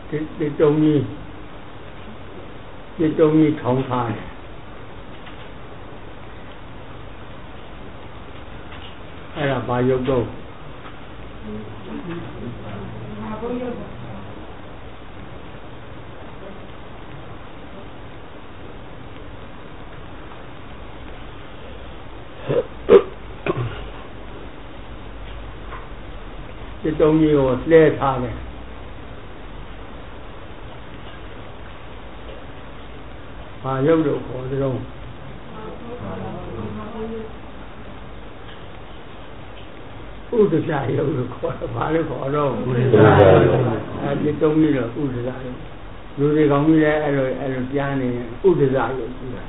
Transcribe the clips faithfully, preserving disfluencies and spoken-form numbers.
ဒီဒီတုံးကြီးဒီတုံးကြီးထောင်းထားတယ်အဲ့ဒါဘာယုတ်တော့ဒီတုံးကြီးကိုလှဲထားတယ်ဘာယုတ်လို့ခေါ်ကြတော့ဥဒ္ဒစာယုတ်လို့ခေါ်တယ်ဘာလို့ခေါ်တော့ဥဒ္ဒစာယုတ်အဲဒီတုံးကြီးတော့ဥဒ္ဒစာယုတ်လူတွေကောင်းကြီးလည်းအဲ့လိုအဲ့လိုပြန်နေဥဒ္ဒစာယုတ်ကြီးတာ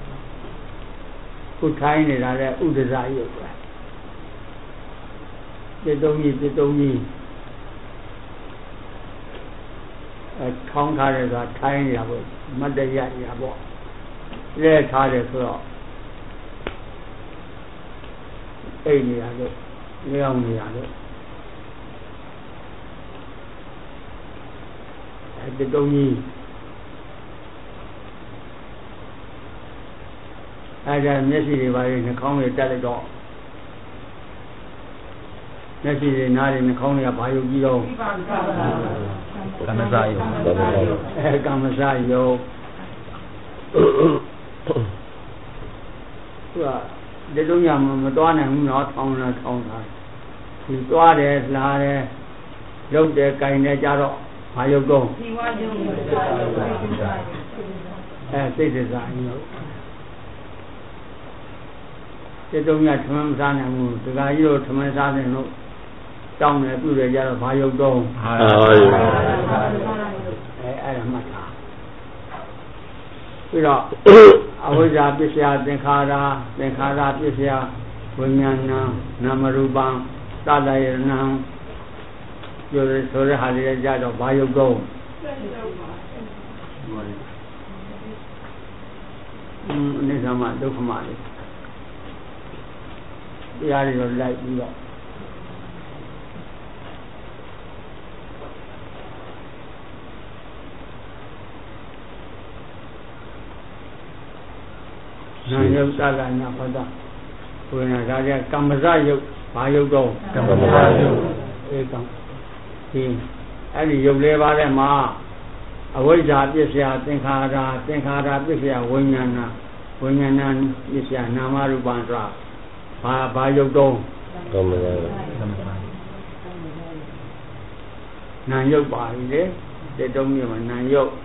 ခုထိုင်းနေတာလည်းဥဒ္ဒစာယုတ်ပဲဒီတုံးကြီးဒီတုံးကြီးအဲထောင်းထားတယ်ဆိုတာထိုင်းနေတာပေါ့မတ်တရရပေါ့လဲထားတယ်ဆိုတော့အိမ်နေရတော့လျောင်းနေရတော့အဲဒီတုံးကြီးအဲဒါမျက်စိတွေပါရင်နှာခေါင်းတွေတက်လိုက်တော့မျက်စိတွေနားတွေနှာခေါင်းတွေကဘာယုတ်ကြည့်တော့ကမ္မဇာယုတ်အဲကမ္မဇာယုတ်သူကဒီလုံးရမသွားနိုင်ဘူးနော်ထောင်းလာထောင်းလာဒီသွားတယ်လာတယ်ရုပ်တယ်ကြိုင်တယ်ကြတော့ဘာယုတ်တော့ဒီဝါယုတ်အဲစိတ်ဒဇာယုတ်ဒီလုံးရထမင်းစားနိုင်ဘူးဒကာကြီးတို့ထမင်းစားတယ်လို့တောင်းတယ်ပြုတယ်ကြတော့ဘာယုတ်တော့ဟာယုတ်အဲအဲ့ဒါမှတ်တာပြီးတော့အဝိဇ္ဇာပစ္စယသင်္ခါရသင်္ခါရပစ္စယဝိညာဏနာမရူပံသတ္တယရဏံပြောရဆိုရဟာလေးကြတော့ဘာယုတ်တော့အင်းအနိစ္စမဒုက္ခမလေးတရားတွေတော့လိုက်ပြီးတော့နာယုတ်သလနာဖတ်တာဘုရားဒါကြကမ္မဇယုတ်ဘာယုတ်တော့ကမ္မဇယုတ်အဲကံဒီအဲ့ဒီယုတ်လေးပါးထဲမှာအဝိဇ္ဇာပစ္စယသင်္ခါရသင်္ခါရပစ္စယဝိညာဏဝိညာဏပစ္စယနာမရူပံဆိုတာဘာဘာယုတ်တော့ကမ္မဇယုတ်နာယုတ်ပါပြီလေဒီတုံးမျိုးမှာနာယုတ်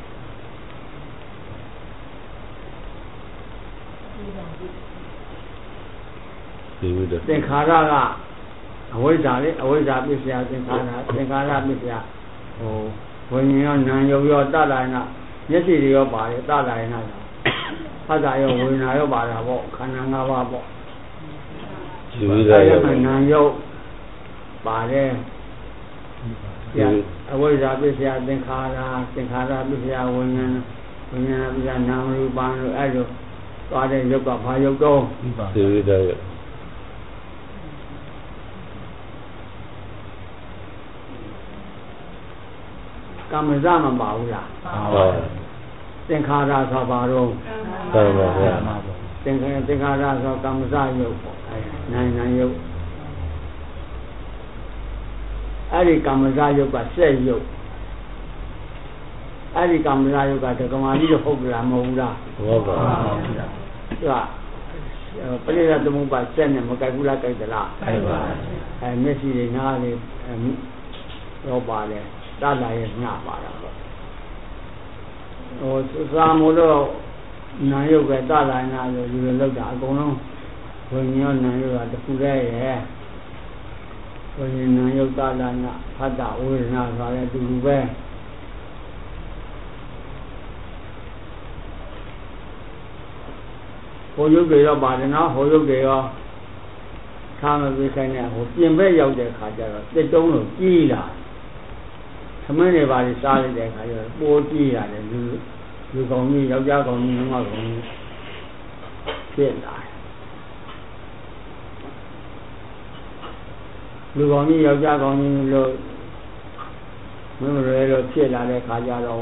သင်္ခါရကအဝိဇ္ဇာလေအဝိဇ္ဇာပစ္စယသင်္ခါရသင်္ခါရပစ္စယဟိုဝိညာဉ်ရောနာယုတ်ရောတတ္တယနာမျက်စိတွေရောပါတယ်တတ္တယနာဖတ်တာရောဝိညာဉ်ရောပါတာပေါ့ခန္ဓာ၅ပါးပေါ့ဒီဝိဇ္ဇာရောနာယုတ်ပါတယ်အဝိဇ္ဇာပစ္စယသင်္ခါရသင်္ခါရပစ္စယဝိညာဉ်ဝိညာဉ်ပစ္စယနာမရူပံလို့အဲ့လိုသွားတဲ့ယုတ်ကဘာယုတ်တော့ဒီဝိဇ္ဇာယုတ်ကမ္မဇမပါဘူးလားဟုတ်သင်္ခါရဆိုပါတော့ကမ္မဇသင်္ခါသင်္ခါရဆိုကမ္မဇယုတ်ပေါ့အဲနိုင်နိုင်ယုတ်အဲ့ဒီကမ္မဇယုတ်ကစက်ယုတ်အဲ့ဒီကမ္မဇယုတ်ကဒကမာကြီးတော့ဟုတ်ကြလားမဟုတ်ဘူးလားဟုတ်ပါဘူးသူကပရိသတ်သမုပ္ပါစက်နဲ့မကြိုက်ဘူးလားကြိုက်သလားကြိုက်ပါအဲမျက်စိတွေနားလေးတော့ပါတယ်တတ်လာရဲ့ညပါတာပေါ့ဟိုသာမို့လို့နာယုတ်ပဲတတ်လာနာလို့လူတွေလောက်တာအကုန်လုံးဝိညာဉ်နာယုတ်ကတခုတည်းရဲ့ဝိညာဉ်နာယုတ်တတ်လာနာဖတ်တာဝေဒနာဆိုလည်းအတူတူပဲဟိုယုတ်တွေရောပါတယ်နော်ဟိုယုတ်တွေရောထားမပြီးခိုင်းတဲ့ဟိုပြင်ဘက်ရောက်တဲ့ခါကျတော့တစ်တုံးလို့ကြီးလာသမင်းတွေပါလေစားလိုက်တဲ့အခါကျတော့ပိုးကြည့်ရတယ်လူလူကောင်ကြီးယောက်ျားကောင်ကြီးမိန်းမကောင်ကြီးဖြစ်လာလူကောင်ကြီးယောက်ျားကောင်ကြီးလို့မင်းတို့လည်းဖြစ်လာတဲ့ခါကျတော့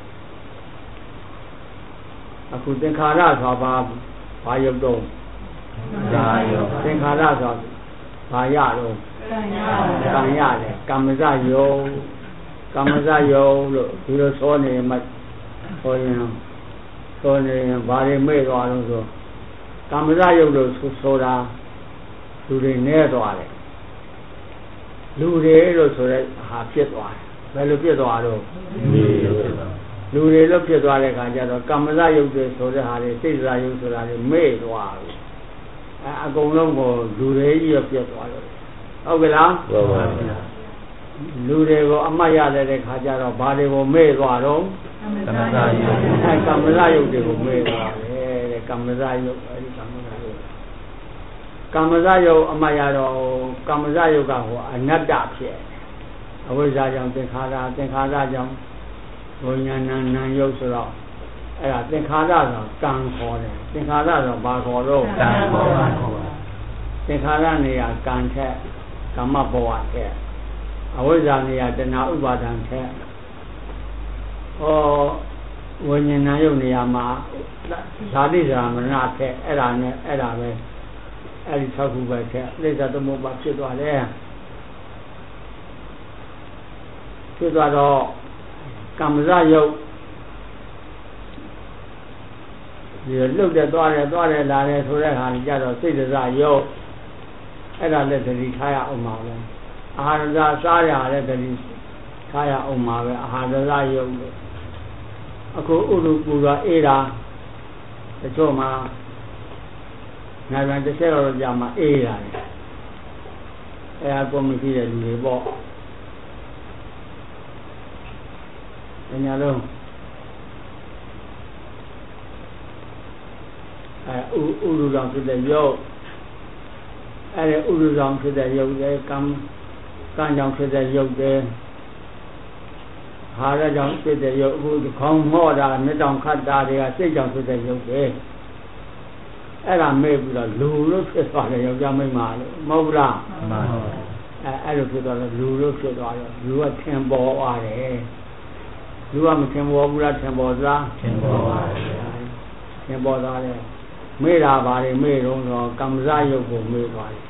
အခုသင်္ခါရဆိုပါဘာယုတ်တော့ဘာယုတ်သင်္ခါရဆိုဘာရတော့ကံရကံရတယ်ကမ္မဇယုတ်ကမ္မဇယုတ်လို့ဒီလိုဆိုနေမှဟောရင်ဆိုနေဘာတွေမေ့သွားလို့ဆိုကမ္မဇယုတ်လို့ဆိုတာလူတွေနဲသွားတယ်လူတွေလို့ဆိုတဲ့ဟာဖြစ်သွားတယ်ဘယ်လိုဖြစ်သွားတော့လူတွေလို့ဖြစ်သွားတဲ့အခါကျတော့ကမ္မဇယုတ်တွေဆိုတဲ့ဟာတွေစိတ်ဇာယုတ်ဆိုတာတွေမေ့သွားတယ်အဲအကုန်လုံးကိုလူတွေကြီးရဖြစ်သွားလို့ဟုတ်ကဲ့လားဟုတ်ပါဘူးလူတွေကိုအမှတ်ရတဲ့ခါကျတော့ဘာတွေကိုမေ့သွားတော့ကမ္မဇယုတ်အဲကမ္မဇယုတ်တွေကိုမေ့သွားတယ်တဲ့ကမ္မဇယုတ်အဲဒီကမ္မဇယုတ်ကမ္မဇယုတ်အမှတ်ရတော့ကမ္မဇယုတ်ကဟိုအနတ္တဖြစ်အဝိဇ္ဇာကြောင့်သင်္ခါရသင်္ခါရကြောင့်ဝိညာဏနာယုတ်ဆိုတော့အဲ့ဒါသင်္ခါရဆိုကံခေါ်တယ်သင်္ခါရဆိုဘာခေါ်တော့ကံခေါ်ပါသင်္ခါရနေရာကံထက်ကမ္မဘဝထက်အဝိဇ္ဇာနေရာတဏှာဥပါဒံထက်ဟောဝိညာဏယုတ်နေရာမှာဇာတိဇာမရဏထက်အဲ့ဒါနဲ့အဲ့ဒါပဲအဲ့ဒီ၆ခုပဲထက်အိဋ္ဌသမုပ္ပါဖြစ်သွားတယ်ဖြစ်သွားတော့ကမ္မဇယုတ်ဒီလှုပ်တဲ့သွားတယ်သွားတယ်လာတယ်ဆိုတဲ့ဟာကြတော့စိတ်ဒဇယုတ်အဲ့ဒါလည်းသတိထားရအောင်ပါပဲအာဟာရဇစားရလည်းသတိထားရအောင်ပါပဲအာဟာရဇယုတ်လို့အခုဥရုပူဇော်အေးတာတချို့မှာနိုင်ပြန်တစ်ချက်တော့ကြာမှအေးရတယ်အဲအကုန်မရှိတဲ့လူတွေပေါ့ညာလုံးအဲဥဥရုကြောင့်ဖြစ်တဲ့ယုတ်အဲဒီဥရုကြောင့်ဖြစ်တဲ့ယုတ်တဲ့ကံကံကြောင့်ဖြစ်တဲ့ယုတ်တဲ့ဟာရကြောင့်ဖြစ်တဲ့ယုတ်အခုခေါင်းမော့တာမျက်တောင်ခတ်တာတွေကစိတ်ကြောင့်ဖြစ်တဲ့ယုတ်တဲ့အဲ့ဒါမေ့ပြီးတော့လူလို့ဖြစ်သွားတယ်ယောက်ျားမိန်းမလို့မဟုတ်လားမှန်ပါဘူးအဲအဲ့လိုဖြစ်သွားတော့လူလို့ဖြစ်သွားတော့လူကထင်ပေါ်သွားတယ်လူကမထင်ပေါ်ဘူးလားထင်ပေါ်သားထင်ပေါ်ပါတယ်ထင်ပေါ်သားတယ်မေ့တာပါလေမေ့တော့တော့ကမ္မဇယုတ်ကိုမေ့သွားတယ်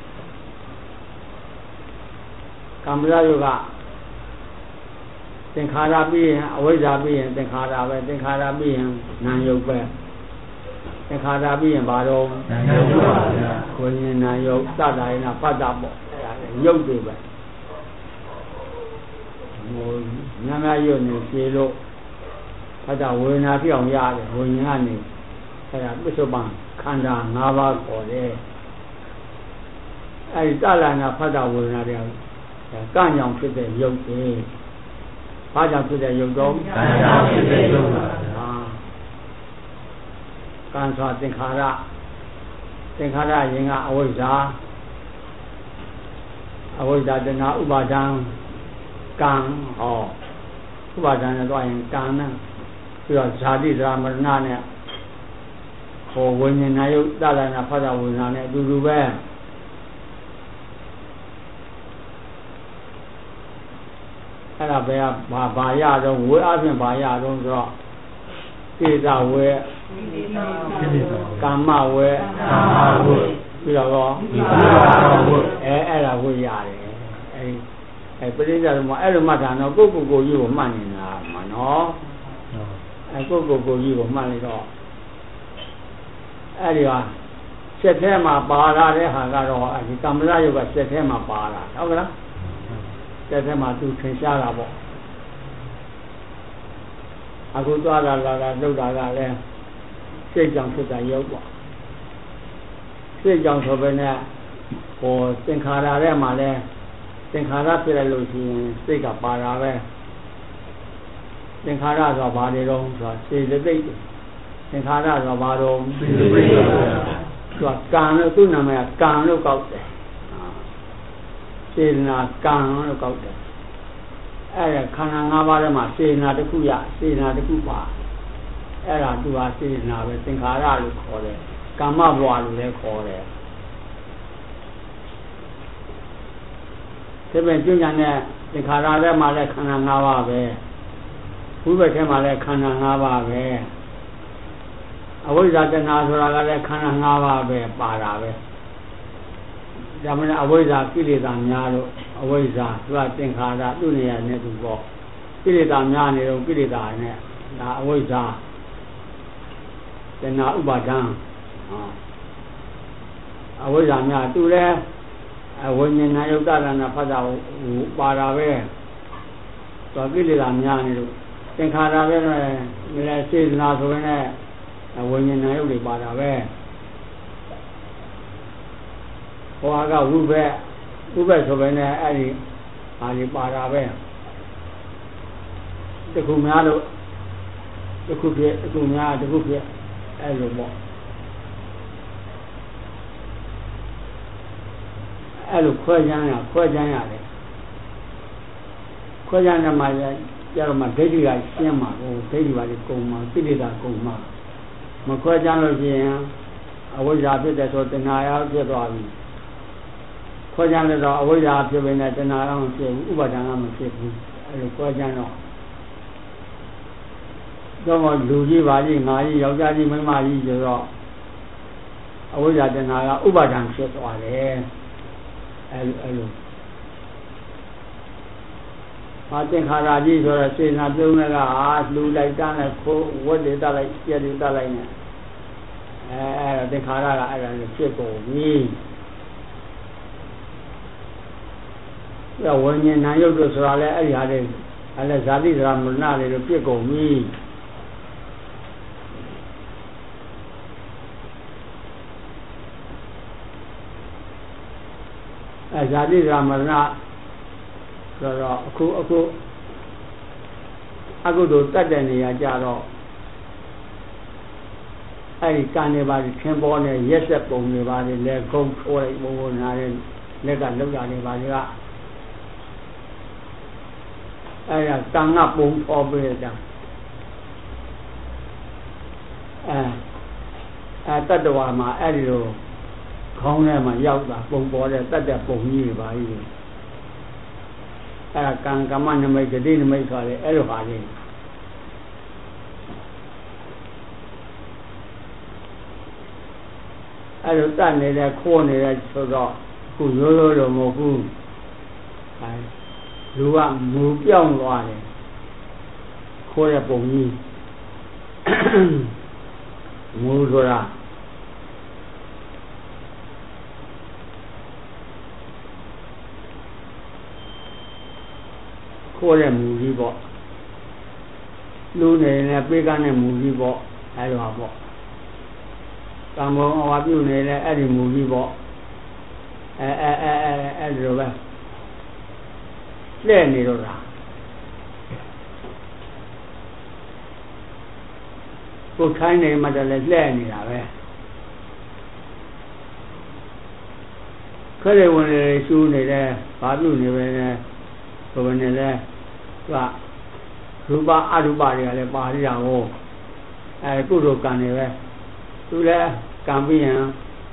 ကမ္မဇယုတ်ကသင်္ခါရပြီးရင်အဝိဇ္ဇာပြီးရင်သင်္ခါရပဲသင်္ခါရပြီးရင်နာယုတ်ပဲသင်္ခါရပြီးရင်ဘာတော့နာယုတ်ပါဗျာကိုယ်ဉာဏ်နာယုတ်သတ္တရဏဖတ်တာပေါ့အဲ့ဒါလေယုတ်တွေပဲဟိုဉာဏ်နာယုတ်နေဖြေလို့ဖတ်တာဝေဒနာပြောင်းရတယ်ဝိညာဉ်ကနေအဲ့ဒါပစ္စုပန်ခန္ဓာ၅ပါးခေါ်တယ်အဲ့ဒီသတ္တရဏဖတ်တာဝေဒနာတွေကံကြောင့်ဖြစ်တဲ့ယုတ်တွေဘာကြောင့်ဖြစ်တဲ့ယုတ်တော့ကံကြောင့်ဖြစ်တဲ့ယုတ်ပါဗျာကံဆိုသင်္ခါရသင်္ခါရရင်ကအဝိဇ္ဇာအဝိဇ္ဇာတဏှာဥပါဒံကံဟောဥပါဒံနဲ့တော့ရင်ကံနဲ့ပြီးတော့ဇာတိဇရာမရဏနဲ့ဟောဝိညာဏယုတ်သလနာဖသဝိညာဏနဲ့အတူတူပဲအဲ့ဒါပဲဘာဘာရတော့ဝေအပြင်ဘာရတော့ဆိုတော့ဣဇဝေကာမဝေကာမဝေပြီးတော့ဒီကာမဝေအဲအဲ့ဒါဝေရတယ်အဲအဲပရိစ္ဆေသမအဲ့လိုမှတ်တာတော့ကိုယ့်ကိုယ်ကိုကြီးကိုမှတ်နေတာမှာနော်အဲကိုယ့်ကိုယ်ကိုကြီးကိုမှတ်လိုက်တော့အဲ့ဒီဟာစက်ထဲမှာပါလာတဲ့ဟာကတော့အဲဒီကမ္မဇယုတ်ကစက်ထဲမှာပါလာဟုတ်ကလားစက်ထဲမှာသူထင်ရှားတာပေါ့အခုသွားလာလာလာလှုပ်တာကလည်းစိတ်ကြောင့်ဖြစ်တာရုပ်ပေါ့စိတ်ကြောင့်ဆိုပဲနဲ့ဟိုသင်္ခါရထဲမှာလည်းသင်္ခါရဖြစ်လိုက်လို့ရှိရင်စိတ်ကပါတာပဲသင်္ခါရဆိုဘာတွေတော့ဆိုစေတသိက်သင်္ခါရဆိုဘာတော့စေတသိက်ပါဗျာသူကကံလို့သူ့နာမည်ကကံလို့ကောက်တယ်စေနာကံလို့ကောက်တယ်အဲ့ဒါခန္ဓာ၅ပါးထဲမှာစေနာတစ်ခုရစေနာတစ်ခုပါအဲ့ဒါသူဟာစေနာပဲသင်္ခါရလို့ခေါ်တယ်ကာမဘဝလို့လည်းခေါ်တယ်ဒါပေမဲ့ကျွညာနဲ့သင်္ခါရထဲမှာလည်းခန္ဓာ၅ပါးပဲဝိပဿနာထဲမှာလည်းခန္ဓာ၅ပါးပဲအဝိဇ္ဇာတဏှာဆိုတာကလည်းခန္ဓာ၅ပါးပဲပါတာပဲဒါမှမဟုတ်အဝိဇ္ဇာကိလေသာများလို့အဝိဇ္ဇာသူကသင်္ခါရသူ့နေရာနဲ့သူပေါ့ကိလေသာများနေတော့ကိလေသာနဲ့ဒါအဝိဇ္ဇာတဏှာဥပါဒံအဝိဇ္ဇာများသူလည်းဝိညာဏယုတ်တရဏဖတ်တာပါတာပဲသူကိလေသာများနေလို့သင်္ခါရပဲလည်းစေတနာဆိုရင်လည်းဝိညာဏယုတ်တွေပါတာပဲဟောကဝိဘက်ဝိဘက်ဆိုရင်လည်းအဲ့ဒီဟာဒီပါတာပဲတခုများလို့တခုပြည့်တခုများတခုပြည့်အဲ့လိုပေါ့အဲ့လိုခွဲခြားရခွဲခြားရတယ်ခွဲခြားနေမှာကြတော့မှဒိဋ္ဌိကရှင်းမှာဟိုဒိဋ္ဌိပါလေကုံမှာကိလေသာကုံမှာမခွဲခြားလို့ရှိရင်အဝိဇ္ဇာဖြစ်တဲ့ဆိုတဏှာရောဖြစ်သွားပြီခွဲခြားလို့တော့အဝိဇ္ဇာဖြစ်ပေမဲ့တဏှာရောမဖြစ်ဘူးဥပါဒဏ်ကမဖြစ်ဘူးအဲ့လိုခွဲခြားတော့တော့လူကြီးပါကြီးငါကြီးယောက်ျားကြီးမိန်းမကြီးဆိုတော့အဝိဇ္ဇာတဏှာကဥပါဒဏ်ဖြစ်သွားတယ်အဲ့လိုအဲ့လိုဟာသင်္ခါရကြီးဆိုတော့စေနာပြုံးလည်းကဟာလူလိုက်တန်းလိုက်ခိုးဝတ်တွေတက်လိုက်ပြက်တွေတက်လိုက်နဲ့အဲအဲ့ဒါသင်္ခါရကအဲ့ဒါကိုဖြစ်ကုန်ပြီဝိညာဉ်နာယုတ်တို့ဆိုတာလည်းအဲ့ဒီဟာလေးအဲ့လဲဇာတိဇရာမရဏလေးတို့ဖြစ်ကုန်ပြီအဲဇာတိဇရာမရဏဆိုတော့အခုအခုအကုသိုလ်တတ်တဲ့နေရာကြတော့အဲ့ဒီကံတွေပါခင်းပေါ်နေရက်ဆက်ပုံတွေပါလေလက်ကုန်းထိုးလိုက်ဘုံဘုံနာတဲ့လက်ကလောက်တာတွေပါလေကအဲ့ဒါကံကပုံပေါ်ပေးတာအဲအဲတတ္တဝါမှာအဲ့ဒီလိုခေါင်းထဲမှာရောက်တာပုံပေါ်တဲ့တတ်တဲ့ပုံကြီးတွေပါကြီးအဲ့ဒါကံကမ္မနမိတ်တတိနမိတ်ဆိုတယ်အဲ့လိုပါလေအဲ့လိုတတ်နေတဲ့ခိုးနေတဲ့ဆိုတော့ခုရိုးရိုးတော့မဟုတ်ဘူးအဲလူကမူပြောင်းသွားတယ်ခိုးတဲ့ပုံကြီးမူဆိုတာခိုးတဲ့မူကြီးပေါ့လူနေနဲ့ပေးကမ်းတဲ့မူကြီးပေါ့အဲ့လိုပါပေါ့ကံမောအဝါပြုနေတဲ့အဲ့ဒီမူကြီးပေါ့အဲအဲအဲအဲအဲ့လိုပဲလက်နေတော့တာကိုခိုင်းနေမှတည်းလဲလက်နေတာပဲခရဲဝင်နေရှူးနေတယ်ဘာပြုနေပဲလဲဘယ်နဲ့လဲကရူပအရူပတွေကလည်းပါရတာဟောအဲကုသိုလ်ကံတွေပဲသူလည်းကံပြီးရင်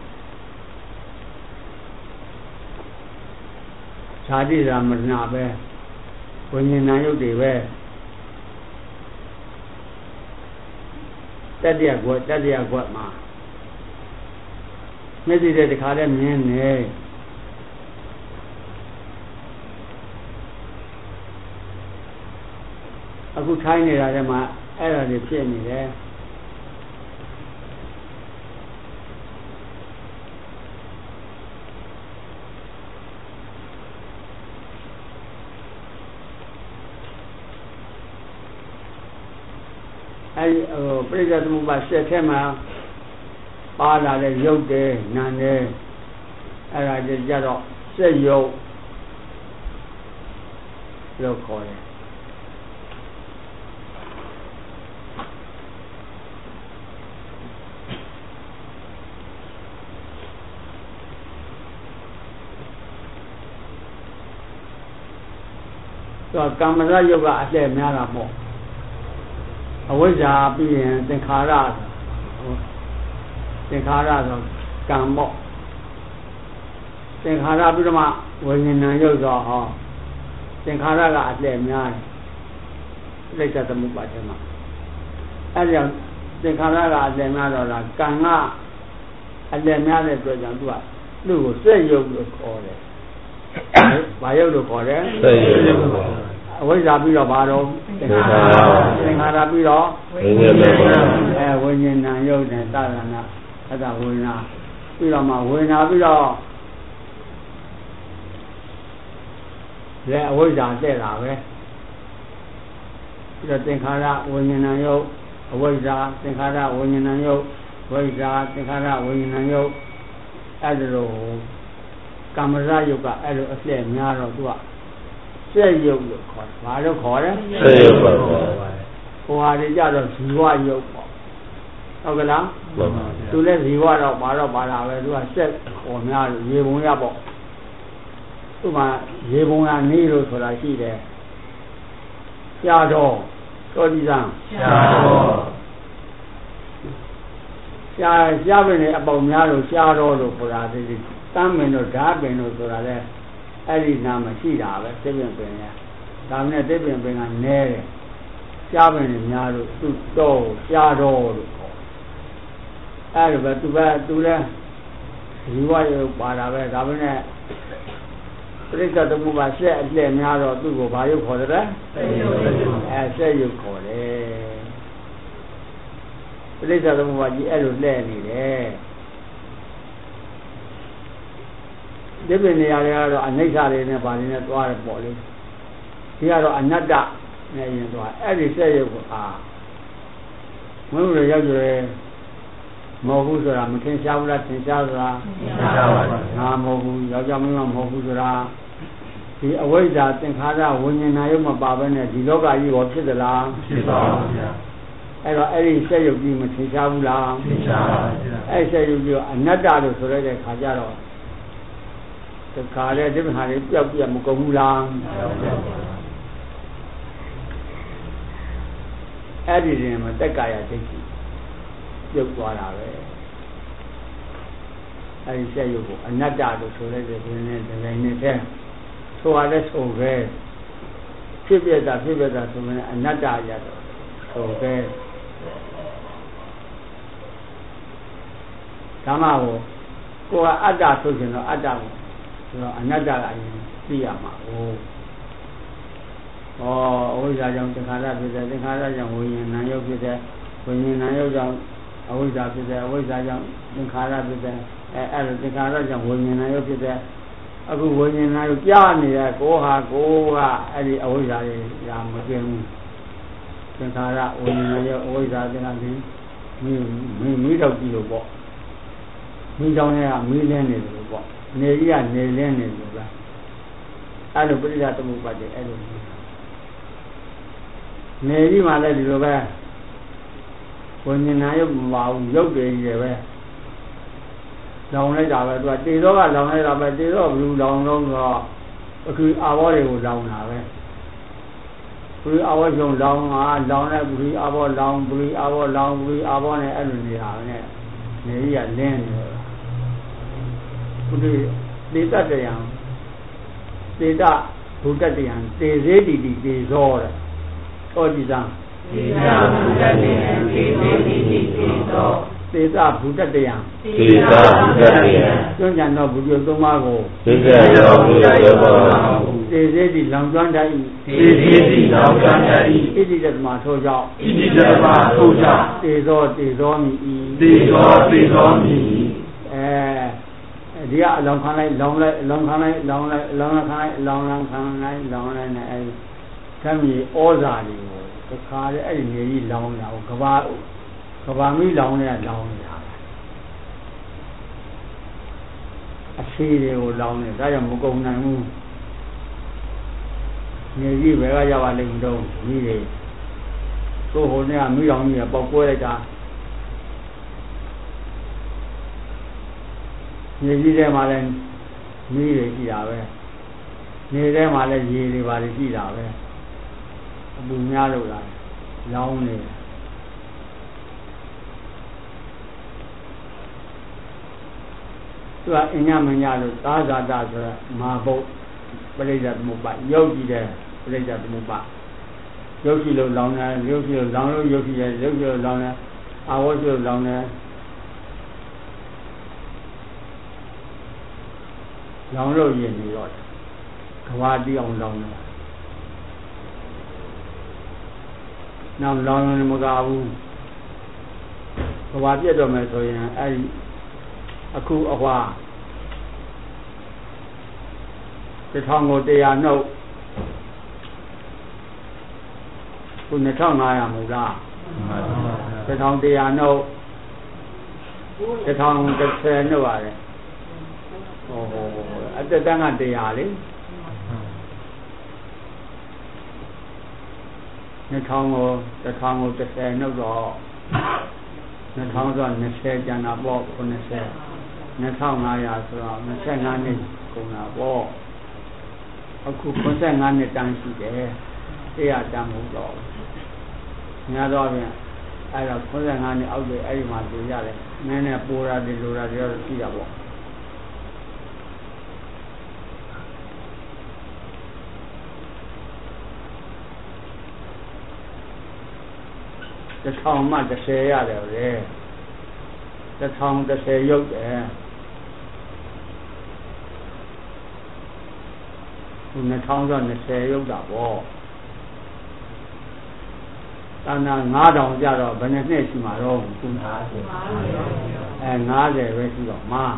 ဇာတိရာမရဏပဲဝိညာဏယုတ်တွေပဲတတ္တယကွတတ္တယကွမှာမျက်စိတဲ့တခါတည်းမြင်နေအခုထိုင်းနေတာထဲမှာအဲ့ဒါတွေဖြစ်နေတယ်အဲ့ဟိုပြိဿသမုပ္ပါဆက်ထဲမှာပါလာတဲ့ရုပ်တယ်နာမ်တယ်အဲ့ဒါကြတော့စက်ရုပ်လို့ခေါ်တယ်တော့ကာမရယုတ်ကအလှည့်များတာပေါ့အဝိဇ္ဇာပြီးရင်သင်္ခါရသင်္ခါရဆိုကံပေါ့သင်္ခါရပြီးတော့မှဝိညာဏယုတ်ဆိုဟောသင်္ခါရကအလှည့်များတယ်လိစ္ဆာသမုပ္ပါဒ်ထဲမှာအဲဒါကြောင့်သင်္ခါရကအလှည့်များတော့လားကံကအလှည့်များတဲ့အတွက်ကြောင့်သူကသူ့ကိုစက်ယုတ်လို့ခေါ်တယ်။ဘာယုတ်လို့ခေါ်တယ်။စက်ယုတ်လို့ခေါ်တယ်။အဝိဇ္ဇာပြီးတော့ဘာတော့သင်္ခါရသင်္ခါရပြီးတော့ဝိညာဉ်အဲဝိညာဉ်နာယုတ်နဲ့သာသနာအဲ့ဒါဝိညာဉ်ပြီးတော့မှဝိညာဉ်ပြီးတော့လက်အဝိဇ္ဇာတဲ့တာပဲပြီးတော့သင်္ခါရဝိညာဉ်နာယုတ်အဝိဇ္ဇာသင်္ခါရဝိညာဉ်နာယုတ်ဝိဇ္ဇာသင်္ခါရဝိညာဉ်နာယုတ်အဲ့ဒါလိုကာမရယုတ်ကအဲ့လိုအလှည့်များတော့သူကစက်ယုတ်လို့ခေါ်တယ်။ဘာလို့ခေါ်လဲ။စက်ယုတ်ပါခေါ်ပါတယ်။ဟိုဟာတွေကြတော့ဇီဝယုတ်ပေါ့။ဟုတ်ကလား။မှန်ပါဗျာ။သူလည်းဇီဝတော့ဘာတော့ဘာလာပဲသူကစက်ခေါ်များလို့ရေပုံရပေါ့။သူ့မှာရေပုံရနေလို့ဆိုတာရှိတယ်။ရှားတော့တော်ကြည်စမ်းရှားတော့ရှားရှားပင်နဲ့အပေါင်များလို့ရှားတော့လို့ခေါ်တာဒီတမ်းမင်တို့ဓာပင်တို့ဆိုတာလဲအဲ့ဒီနာမရှိတာပဲသိပင်ပင်ရဒါနဲ့သိပင်ပင်ကနဲတယ်ရှားပင်တွေများလို့သူ့တော့ရှားတော့လို့ခေါ်အဲ့ဒါပဲသူကသူလဲဒီဝရပါတာပဲဒါပဲနဲ့ပြိဿသမုပ္ပါဆက်အလှည့်များတော့သူ့ကိုဘာရုပ်ခေါ်တယ်လဲအဲဆက်ရုပ်ခေါ်တယ်ပြိဿသမုပ္ပါကြီးအဲ့လိုလှည့်နေတယ်ဒီပင်နေရာတွေကတော့အနိစ္စတွေနဲ့ဗာတွေနဲ့သွားတယ်ပေါ့လေဒီကတော့အနတ္တနဲ့ရင်သွားအဲ့ဒီဆက်ရုပ်ကအာမဟုတ်လို့ရောက်ကြတယ်မဟုတ်ဘူးဆိုတာမထင်ရှားဘူးလားထင်ရှားသလားထင်ရှားပါဘူးငါမဟုတ်ဘူးယောက်ျားမင်းမဟုတ်ဘူးဆိုတာဒီအဝိဇ္ဇာသင်္ခါရဝိညာဉ်နာယုတ်မပါဘဲနဲ့ဒီလောကကြီးရောဖြစ်သလားဖြစ်ပါဘူးဗျာအဲ့တော့အဲ့ဒီဆက်ရုပ်ကြီးမထင်ရှားဘူးလားထင်ရှားပါဗျာအဲ့ဆက်ရုပ်ကြီးကအနတ္တလို့ဆိုရတဲ့ခါကျတော့တခါလေဒီမှာလေးပျောက်ပြတ်မကုန်ဘူးလားအဲ့ဒီရင်မှာတက်ကာယဒိဋ္ဌိပြုတ်သွားတာပဲအဲ့ဒီဆက်ရုပ်ကိုအနတ္တလို့ဆိုလိုက်တဲ့ဒီနေ့ဒီနေ့နဲ့တဲ့ဆိုရတဲ့ဆိုပဲဖြစ်ပြတာဖြစ်ပြတာဆိုရင်အနတ္တရတော့ဆိုပဲဓမ္မကိုကိုယ်ကအတ္တဆိုရင်တော့အတ္တကိုဆိုတော့အနတ္တကအရင်သိရမှာဟိုဩအဝိဇ္ဇာကြောင့်သင်္ခါရဖြစ်တယ်သင်္ခါရကြောင့်ဝိညာဉ်နာယုတ်ဖြစ်တယ်ဝိညာဉ်နာယုတ်ကြောင့်အဝိဇ္ဇာဖြစ်တယ်အဝိဇ္ဇာကြောင့်သင်္ခါရဖြစ်တယ်အဲအဲ့လိုသင်္ခါရကြောင့်ဝိညာဉ်နာယုတ်ဖြစ်တယ်အခုဝိညာဉ်နာယုတ်ကြားနေတဲ့ကိုဟာကိုကအဲ့ဒီအဝိဇ္ဇာတွေရာမကျင်ဘူးသင်္ခါရဝိညာဉ်နာယုတ်အဝိဇ္ဇာသင်္ခါရမိမိမိတော့ကြည့်လို့ပေါ့မိကြောင့်လည်းမီးလင်းနေတယ်လို့ပေါ့နေကြီးကနေလင်းနေတယ်ဗျာအဲ့လိုပရိသသမုပ္ပါဒ်အဲ့လိုနေကြီးမှလည်းဒီလိုပဲဝိညာဉ်နာယုတ်မပါဘူးရုပ်တွေကြီးပဲလောင်လိုက်တာပဲသူကတေသောကလောင်လိုက်တာပဲတေသောဘလူလောင်လုံးတော့အခုအာဘောတွေကိုလောင်တာပဲဘလူအာဘောကျုံလောင်တာလောင်တဲ့ဘလူအာဘောလောင်ဘလူအာဘောလောင်ဘလူအာဘောနဲ့အဲ့လိုနေတာနဲ့နေကြီးကလင်းနေတော့ဘုဒ္ဓသေတ္တယံသေတ္တဘုဒ္ဓတယံသေသေးတိတိသေသောတဲ့ဟောဒီသားသေတ္တဘုဒ္ဓတယံသေသေးတိတိသေသောသေတ္တဘုဒ္ဓတယံသေတ္တဘုဒ္ဓတယံကျွမ်းကြံသောဘုရားသုံးပါးကိုသေတ္တရောဘုရားရောသေသေးတိလောင်ကျွမ်းတတ်၏သေသေးတိလောင်ကျွမ်းတတ်၏ဣတိတမထိုကြောင့်ဣတိတမထိုကြောင့်သေသောသေသောမိ၏သေသောသေသောမိအဲဒီကအလောင်းခံလိုက်လောင်းလိုက်လောင်းခံလိုက်လောင်းလိုက်လောင်းခံလိုက်လောင်းလောင်းခံလိုက်လောင်းလိုက်နဲ့အဲဓမ္မီဩဇာတွေကိုတခါလေအဲ့ဒီနေကြီးလောင်းတာကိုကဘာကဘာမီးလောင်းနေတာလောင်းနေတာအရှိတွေကိုလောင်းနေဒါကြောင့်မကုန်နိုင်ဘူးနေကြီးဘယ်ကရောက်ပါလိမ့်မလို့မိတွေကိုဟိုနေ့ကမိလောင်းကြီးကပေါက်ကွဲလိုက်တာနေကြီးထဲမှာလည်းမီးတွေရှိတာပဲနေထဲမှာလည်းရေတွေပါရှိတာပဲအပူများလို့လားလောင်းနေသူကအညမညလို့သာဇာတဆိုရမာဘုတ်ရိစ္ဆာသမုပ္ပါရုပ်ကြည့်တယ်ပရိစ္ဆာသမုပ္ပါရုပ်ရှိလို့လောင်တယ်ရုပ်ရှိလို့လောင်လို့ရုပ်ရှိတယ်ရုပ်ရှိလို့လောင်တယ်အာဝတ်ရှိလို့လောင်တယ်လောင်လို့ရင်နေတော့ကဘာတိအောင်လောင်တယ်နောက်လောင်ရင်မကဘူးကဘာပြတ်တော့မယ်ဆိုရင်အဲဒီအခုအဟွာတစ်ထောင်ကိုတရားနှုတ်ခုနှစ်ထောင်ငါးရာမဟုတ်လားတစ်ထောင်တရားနှုတ်တစ်ထောင်တစ်ဆယ်နှုတ်ရတယ်ဟိုဟိုအတက်တန်းကတရားလေနှစ်ထောင်ကိုတစ်ထောင်ကိုတစ်ဆယ်နှုတ်တော့နှစ်ထောင်ဆိုနှစ်ဆယ်ကျန်တာပေါ့ခုနှစ်ဆယ်နှစ်ထောင်ငါးရာဆိုတော့နှစ်ဆယ်ငါးနှစ်ကုန်တာပေါ့အခုခုနှစ်ငါးနှစ်တန်းရှိတယ်တရားတန်းမဟုတ်တော့များတော့ပြန်အဲ့တော့ခုနှစ်ငါးနှစ်အောက်တွေအဲ့ဒီမှာပြရတယ်နည်းနည်းပိုးရတယ်လိုရတယ်တော့ရှိတာပေါ့တစ်ထောင်မှတစ်ဆယ်ရတယ်လေတစ်ထောင်တစ်ဆယ်ရုပ်တယ်ခုနှစ်ထောင်ဆိုနှစ်ဆယ်ရုပ်တာပေါ့တဏ္ဍာငါးထောင်ကြတော့ဘယ်နှစ်နှစ်ရှိမှာတော့ခုနห้าสิบအဲငါးဆယ်ပဲရှိတော့မှာ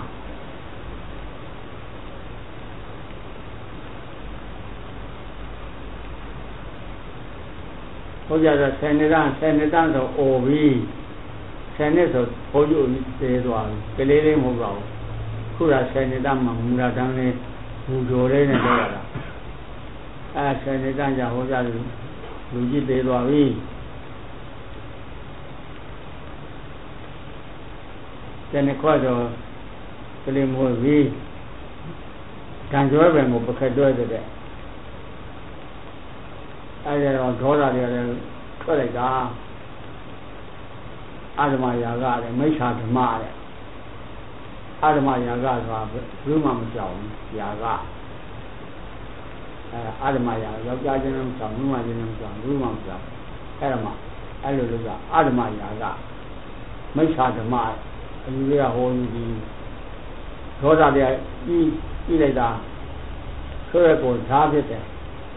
ဘုရားကဆယ်နှစ်တန်းဆယ်နှစ်တန်းဆိုအိုပြီးဆယ်နှစ်ဆိုဘုန်းကြီးသေးသွားပြီကလေးလေးမဟုတ်တော့ဘူးခုကဆယ်နှစ်တန်းမှာမူလာတန်းလေးဘူဂျိုလေးနဲ့လုပ်ရတာအဲဆယ်နှစ်တန်းကြာဟောကြတယ်လူကြီးသေးသွားပြီကျန်တဲ့ခွက်တော့ကလေးမဟုတ်ပြီကံကြွယ်ပဲမို့ပခက်တွဲတဲ့အဲဒါတော့ဒေါသတွေလည်းထွက်လိုက်တာအာဓမယာကလည်းမိစ္ဆာဓမ္မတဲ့အာဓမယာကဆိုတာဘယ်သူမှမကြောက်ဘူးယာကအဲအာဓမယာယောက်ျားချင်းလည်းမကြောက်ဘူးမိန်းမချင်းလည်းမကြောက်ဘူးမှမကြောက်အဲဒါမှအဲ့လိုလုပ်တာအာဓမယာကမိစ္ဆာဓမ္မအလူတွေကဟောယူပြီးဒေါသတွေပြီးပြီးလိုက်တာဆွဲကိုဓာတ်ဖြစ်တယ်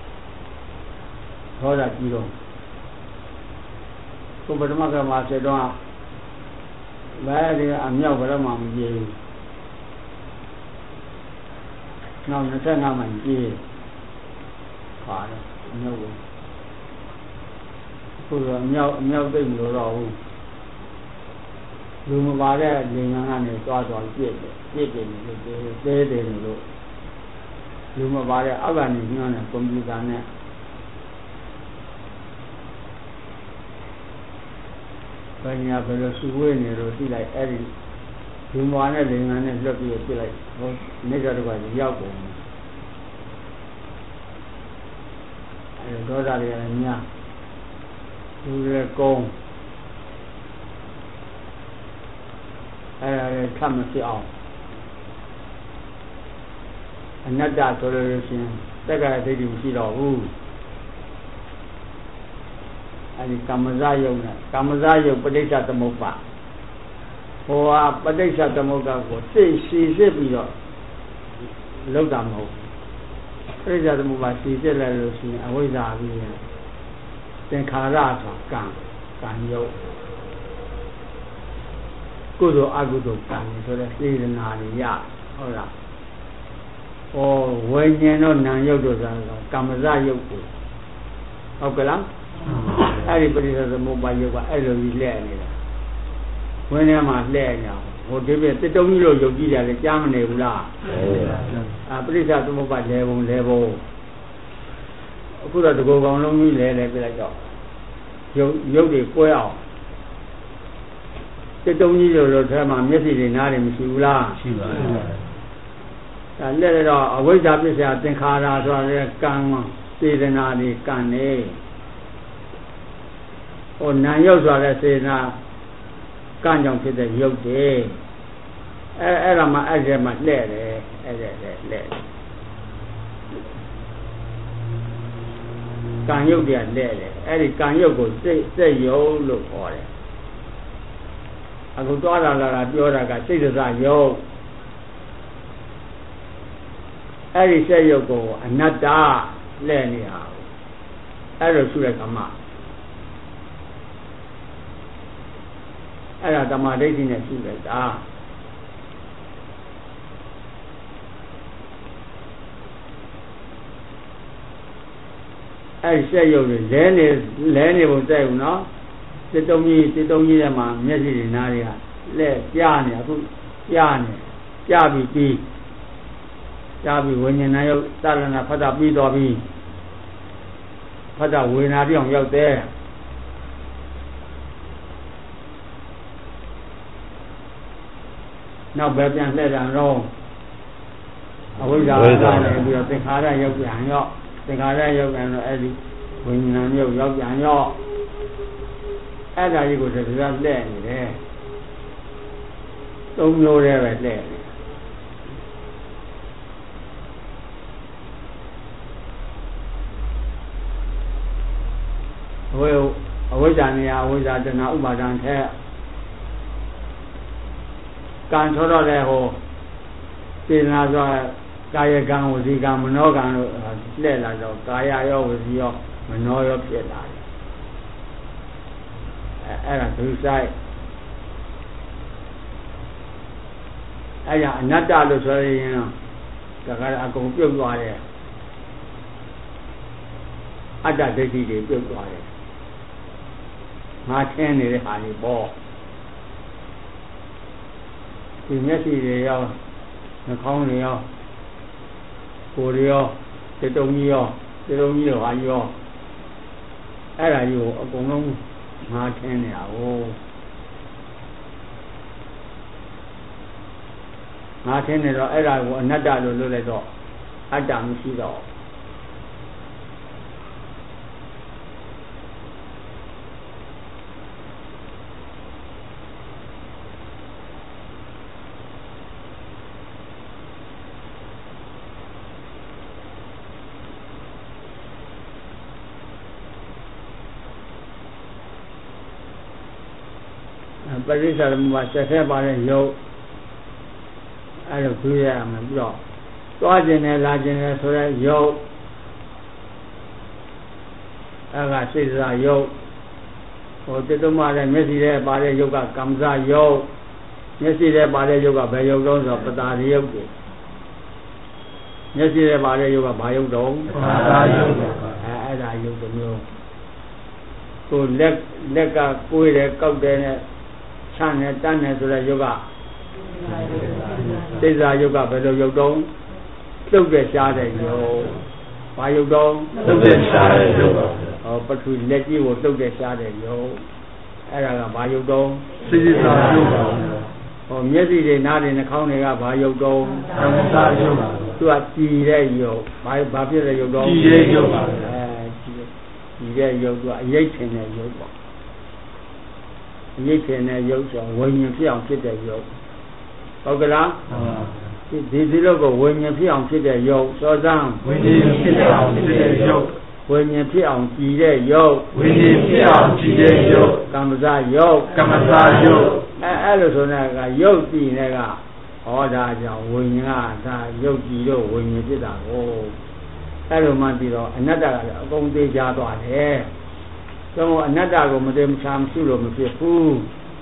ဒေါသကြီးတော့ကိုပထမကမှာဆက်တော့ဘယ်ဒီအမြောက်ဘယ်တော့မှမပြေဘူးနောက်နှစ်၅မှပြေးပါတယ်အမြောက်ကိုခုတော့အမြောက်အမြောက်သိမ့်လို့တော့ဘူးလူမပါတဲ့လင်္ကာကနေသွားသွားပြည့်တယ်ပြည့်တယ်လို့သေးသေးတယ်လို့လူမပါတဲ့အောက်ကနေညွှန်းတဲ့ကွန်ပျူတာနဲ့ဘယ်ညာဘယ်လိုစုဝေးနေလို့သိလိုက်အဲ့ဒီလူမပါတဲ့လင်္ကာနဲ့လွတ်ပြီးပြစ်လိုက်ဟိုနေကြတော့ကရောက်ကုန်အဲ့ဒေါသတွေလည်းများလူတွေကုန်းအဲ့ဒါလည်းထပ်မဖြစ်အောင်အနတ္တဆိုလို့ရှိရင်တက္ကရာဒိဋ္ဌိမရှိတော့ဘူးအဲ့ဒီကမ္မဇယုံနဲ့ကမ္မဇယုံပဋိစ္စသမုပ္ပါဟိုဟာပဋိစ္စသမုပ္ပါကိုစိတ်စီစစ်ပြီးတော့လောက်တာမဟုတ်ပဋိစ္စသမုပ္ပါစီစစ်လိုက်လို့ရှိရင်အဝိဇ္ဇာပြီးရင်သင်္ခါရဆိုကံကံယုတ်ကုသိုလ်အကုသိုလ်ကံဆိုတဲ့စေတနာတွေရဟုတ်လားဩဝိညာဉ်တို့နာမ်ယုတ်တို့ဆိုတာကမ္မဇယုတ်ကိုဟုတ်ကလားအဲ့ဒီပရိသသမုပ္ပါယုတ်ကအဲ့လိုကြီးလဲနေတာဝင်းထဲမှာလဲနေအောင်ဟိုဒီပြတစ်တုံးကြီးလို့ယုတ်ကြည့်တယ်လေကြားမနေဘူးလားအာပရိသသမုပ္ပါလဲပုံလဲပုံအခုတော့တကူကောင်လုံးကြီးလဲလဲပြလိုက်တော့ယုတ်ယုတ်တွေကွဲအောင်တစ်တုံးကြီးလို့လို့ထဲမှာမျက်စိတွေနားတွေမရှိဘူးလားရှိပါဘူးဒါလက်တော့အဝိဇ္ဇာပစ္စယသင်္ခါရဆိုတာလေကံစေတနာတွေကံနေဟိုနာယုတ်ဆိုတာလေစေတနာကံကြောင့်ဖြစ်တဲ့ယုတ်တွေအဲအဲ့ဒါမှအဲ့ဒီမှာလှဲ့တယ်အဲ့ဒါလှဲ့လှဲ့ကံရုပ်တွေကလဲတယ်အဲ့ဒီကံရုပ်ကိုစိတ်စိတ်ရုပ်လို့ခေါ်တယ်အခုသွားလာလာတာပြောတာကစိတ်စရုပ်အဲ့ဒီစိတ်ရုပ်ကိုအနတ္တလဲနေတာအဲ့လိုရှုတဲ့ကမ္မအဲ့ဒါသမာဓိဋ္ဌိနဲ့ရှုလိုက်တာအဲ့ဒီစိတ်ရုပ်တွေလဲနေလဲနေပုံတဲ့ဘူးနော်စိတ်တုံးကြီးစိတ်တုံးကြီးထဲမှာမျက်စိတွေနားတွေကလဲကြားနေအခုကြားနေကြားပြီးပြီးကြားပြီးဝိညာဏရုပ်သရဏဖတ်တာပြီးတော်ပြီဖတ်တာဝေဒနာပြောင်းရောက်တဲ့နောက်ပဲပြန်လှည့်တာတော့အဝိဇ္ဇာကနေပြီးတော့သင်္ခါရရုပ်ပြန်ရော့သင်္ခါရရုပ်ပြန်တော့အဲ့ဒီဝိညာဏရုပ်ရောက်ပြန်ရော့အဲ့ဒါကြီးကိုတကယ်လှည့်နေတယ်သုံးမျိုးတည်းပဲလှည့်နေဝေအဝိဇ္ဇာနေယအဝိဇ္ဇာတဏှာဥပါဒံထဲကံထောတော့တဲ့ဟိုစေနာဆိုကာယကံဝစီကံမနောကံတို့လှည့်လာတော့ကာယရောဝစီရောမနောရောဖြစ်လာတယ်အဲအဲ့ဒါဒုစိုက်အဲ့ဒါအနတ္တလို့ဆိုရင်ဒါကအကုန်ပြုတ်သွားတယ်အတ္တဒိဋ္ဌိတွေပြုတ်သွားတယ်ငါထင်းနေတဲ့ဟာတွေပေါ့ဒီမျက်စိတွေရောနှာခေါင်းတွေရောကိုယ်တွေရောစိတ်တုံးကြီးရောစိတ်တုံးကြီးရောဟာရောအဲ့ဒါကြီးကိုအကုန်လုံးငါထင်းနေတာကိုငါထင်းနေတော့အဲ့ဒါကိုအနတ္တလို့လုပ်လိုက်တော့အတ္တမရှိတော့ပရိစ္ဆာရမှာဆက်ဆက်ပါတဲ့ရုပ်အဲ့လိုကြည့်ရမှာပြီးတော့သွားခြင်းနဲ့လာခြင်းနဲ့ဆိုတဲ့ရုပ်အဲ့ကစိတ်စားရုပ်ဟိုတတုမတဲ့မျက်စိထဲပါတဲ့ရုပ်ကကမ္မဇရုပ်မျက်စိထဲပါတဲ့ရုပ်ကဘယ်ရုပ်တော့ဆိုပတာရိယုတ်ကိုမျက်စိထဲပါတဲ့ရုပ်ကဘာရုပ်တော့ပတာရိယုတ်အဲအဲ့ဒါရုပ်တစ်မျိုးကိုလက်လက်ကကိုယ်တယ်ကောက်တယ်နဲ့ချမ်းနဲ့တန်းနဲ့ဆိုတဲ့ယုတ်ကစိတ်စာယုတ်ကဘယ်လိုယုတ်တော့လှုပ်တဲ့ရှားတဲ့ယုတ်ဘာယုတ်တော့လှုပ်တဲ့ရှားတဲ့ယုတ်ဟောပထဝီလက်ကြီးကိုလှုပ်တဲ့ရှားတဲ့ယုတ်အဲ့ဒါကဘာယုတ်တော့စိတ်စာယုတ်ဟောမျက်စိတွေနားတွေနှာခေါင်းတွေကဘာယုတ်တော့သံစာယုတ်သူကကြည်တဲ့ယုတ်ဘာဘာဖြစ်တဲ့ယုတ်တော့ကြည်တဲ့ယုတ်ပါအဲကြည်ကြည်တဲ့ယုတ်သူကအရိပ်ထင်တဲ့ယုတ်ပေါ့ရိပ်ထင်တဲ့ရုပ်ဆိုဝိညာဉ်ဖြစ်အောင်ဖြစ်တဲ့ရုပ်ဟုတ်ကလားဒီဒီလိုကိုဝိညာဉ်ဖြစ်အောင်ဖြစ်တဲ့ရုပ်စောစမ်းဝိညာဉ်ဖြစ်အောင်ဖြစ်တဲ့ရုပ်ဝိညာဉ်ဖြစ်အောင်ကြည်တဲ့ရုပ်ဝိညာဉ်ဖြစ်အောင်ကြည်တဲ့ရုပ်ကမ္မဇရုပ်ကမ္မဇရုပ်အဲအဲ့လိုဆိုတဲ့ကရုပ်ကြည်တဲ့ကဟောဒါကြောင့်ဝိညာဉ်ကဒါရုပ်ကြည်လို့ဝိညာဉ်ဖြစ်တာကိုအဲ့လိုမှပြီးတော့အနတ္တကလည်းအကုန်သေးချသွားတယ်တော့အနတ္တကိုမတည်မချာမရှိလို့မဖြစ်ဘူး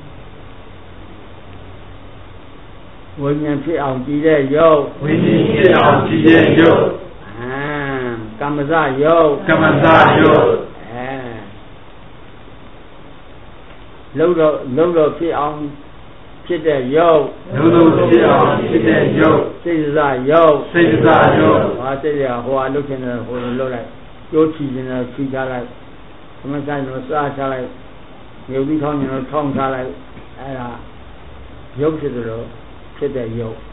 ဝိညာဉ်ဖြစ်အောင်ကြည်တဲ့ယုတ်ဝိညာဉ်ဖြစ်အောင်ကြည်တဲ့ယုတ်အာကမ္မဇယုတ်ကမ္မဇယုတ်အဲလုံးတော့လုံးတော့ဖြစ်အောင်ဖြစ်တဲ့ယုတ်လုံးတော့ဖြစ်အောင်ဖြစ်တဲ့ယုတ်စိတ်စားယုတ်စိတ်စားယုတ်ဟာစိတ်ရဟိုအလုပ်ရှင်တွေဟိုလိုလုပ်လိုက်ကြိုးချီနေတယ်ချီထားလိုက်သမဆိုင်တော့စားချလိုက်ရုပ်ပြီးထောင်းနေတော့ထောင်းထားလိုက်အဲ့ဒါရုပ်ဖြစ်တယ်လို့ဖြစ်တဲ့ရုပ်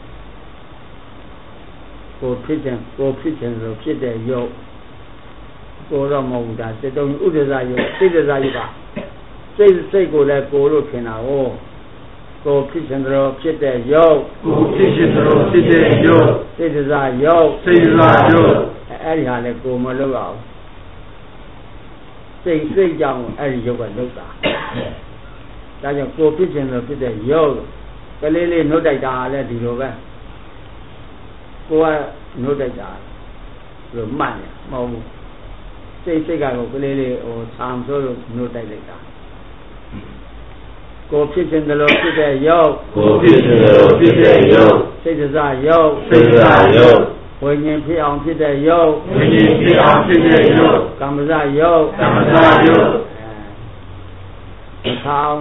ကိုဖြစ်တဲ့ကိုဖြစ်တဲ့လို့ဖြစ်တဲ့ရုပ်ကိုတော့မဟုတ်ဘူးဒါစေတုံဥဒ္ဒဇရုပ်စိတ်ဒဇရုပ်ကစိတ်စိတ်ကိုလည်းကိုလို့ထင်တာကိုကိုဖြစ်တဲ့လို့ဖြစ်တဲ့ရုပ်ကိုဖြစ်တဲ့လို့ဖြစ်တဲ့ရုပ်စိတ်ဒဇရုပ်စိတ်ဒဇရုပ်အဲ့ဒီဟာလည်းကိုမလို့အောင်စိတ်စိတ်ကြောင့်အဲ့ဒီရုပ်ကလုတ်တာဒါကြောင့်ကိုဖြစ်ခြင်းလို့ဖြစ်တဲ့ရုပ်ကလေးလေးနှုတ်တိုက်တာလည်းဒီလိုပဲကိုကနှုတ်တိုက်တာလို့မှတ်နေမဟုတ်ဘူးစိတ်စိတ်ကတော့ကလေးလေးဟိုဆံဆိုးလို့နှုတ်တိုက်လိုက်တာကိုဖြစ်ခြင်းလို့ဖြစ်တဲ့ရုပ်ကိုဖြစ်ခြင်းလို့ဖြစ်တဲ့ရုပ်စိတ်တစားရုပ်စိတ်တစားရုပ်ဝိညာဉ်ဖြစ်အောင်ဖြစ်တဲ့ရုပ်ဝိညာဉ်ဖြစ်အောင်ဖြစ်တဲ့ရုပ်ကမ္မဇရုပ်ကမ္မဇရုပ်မဆောင်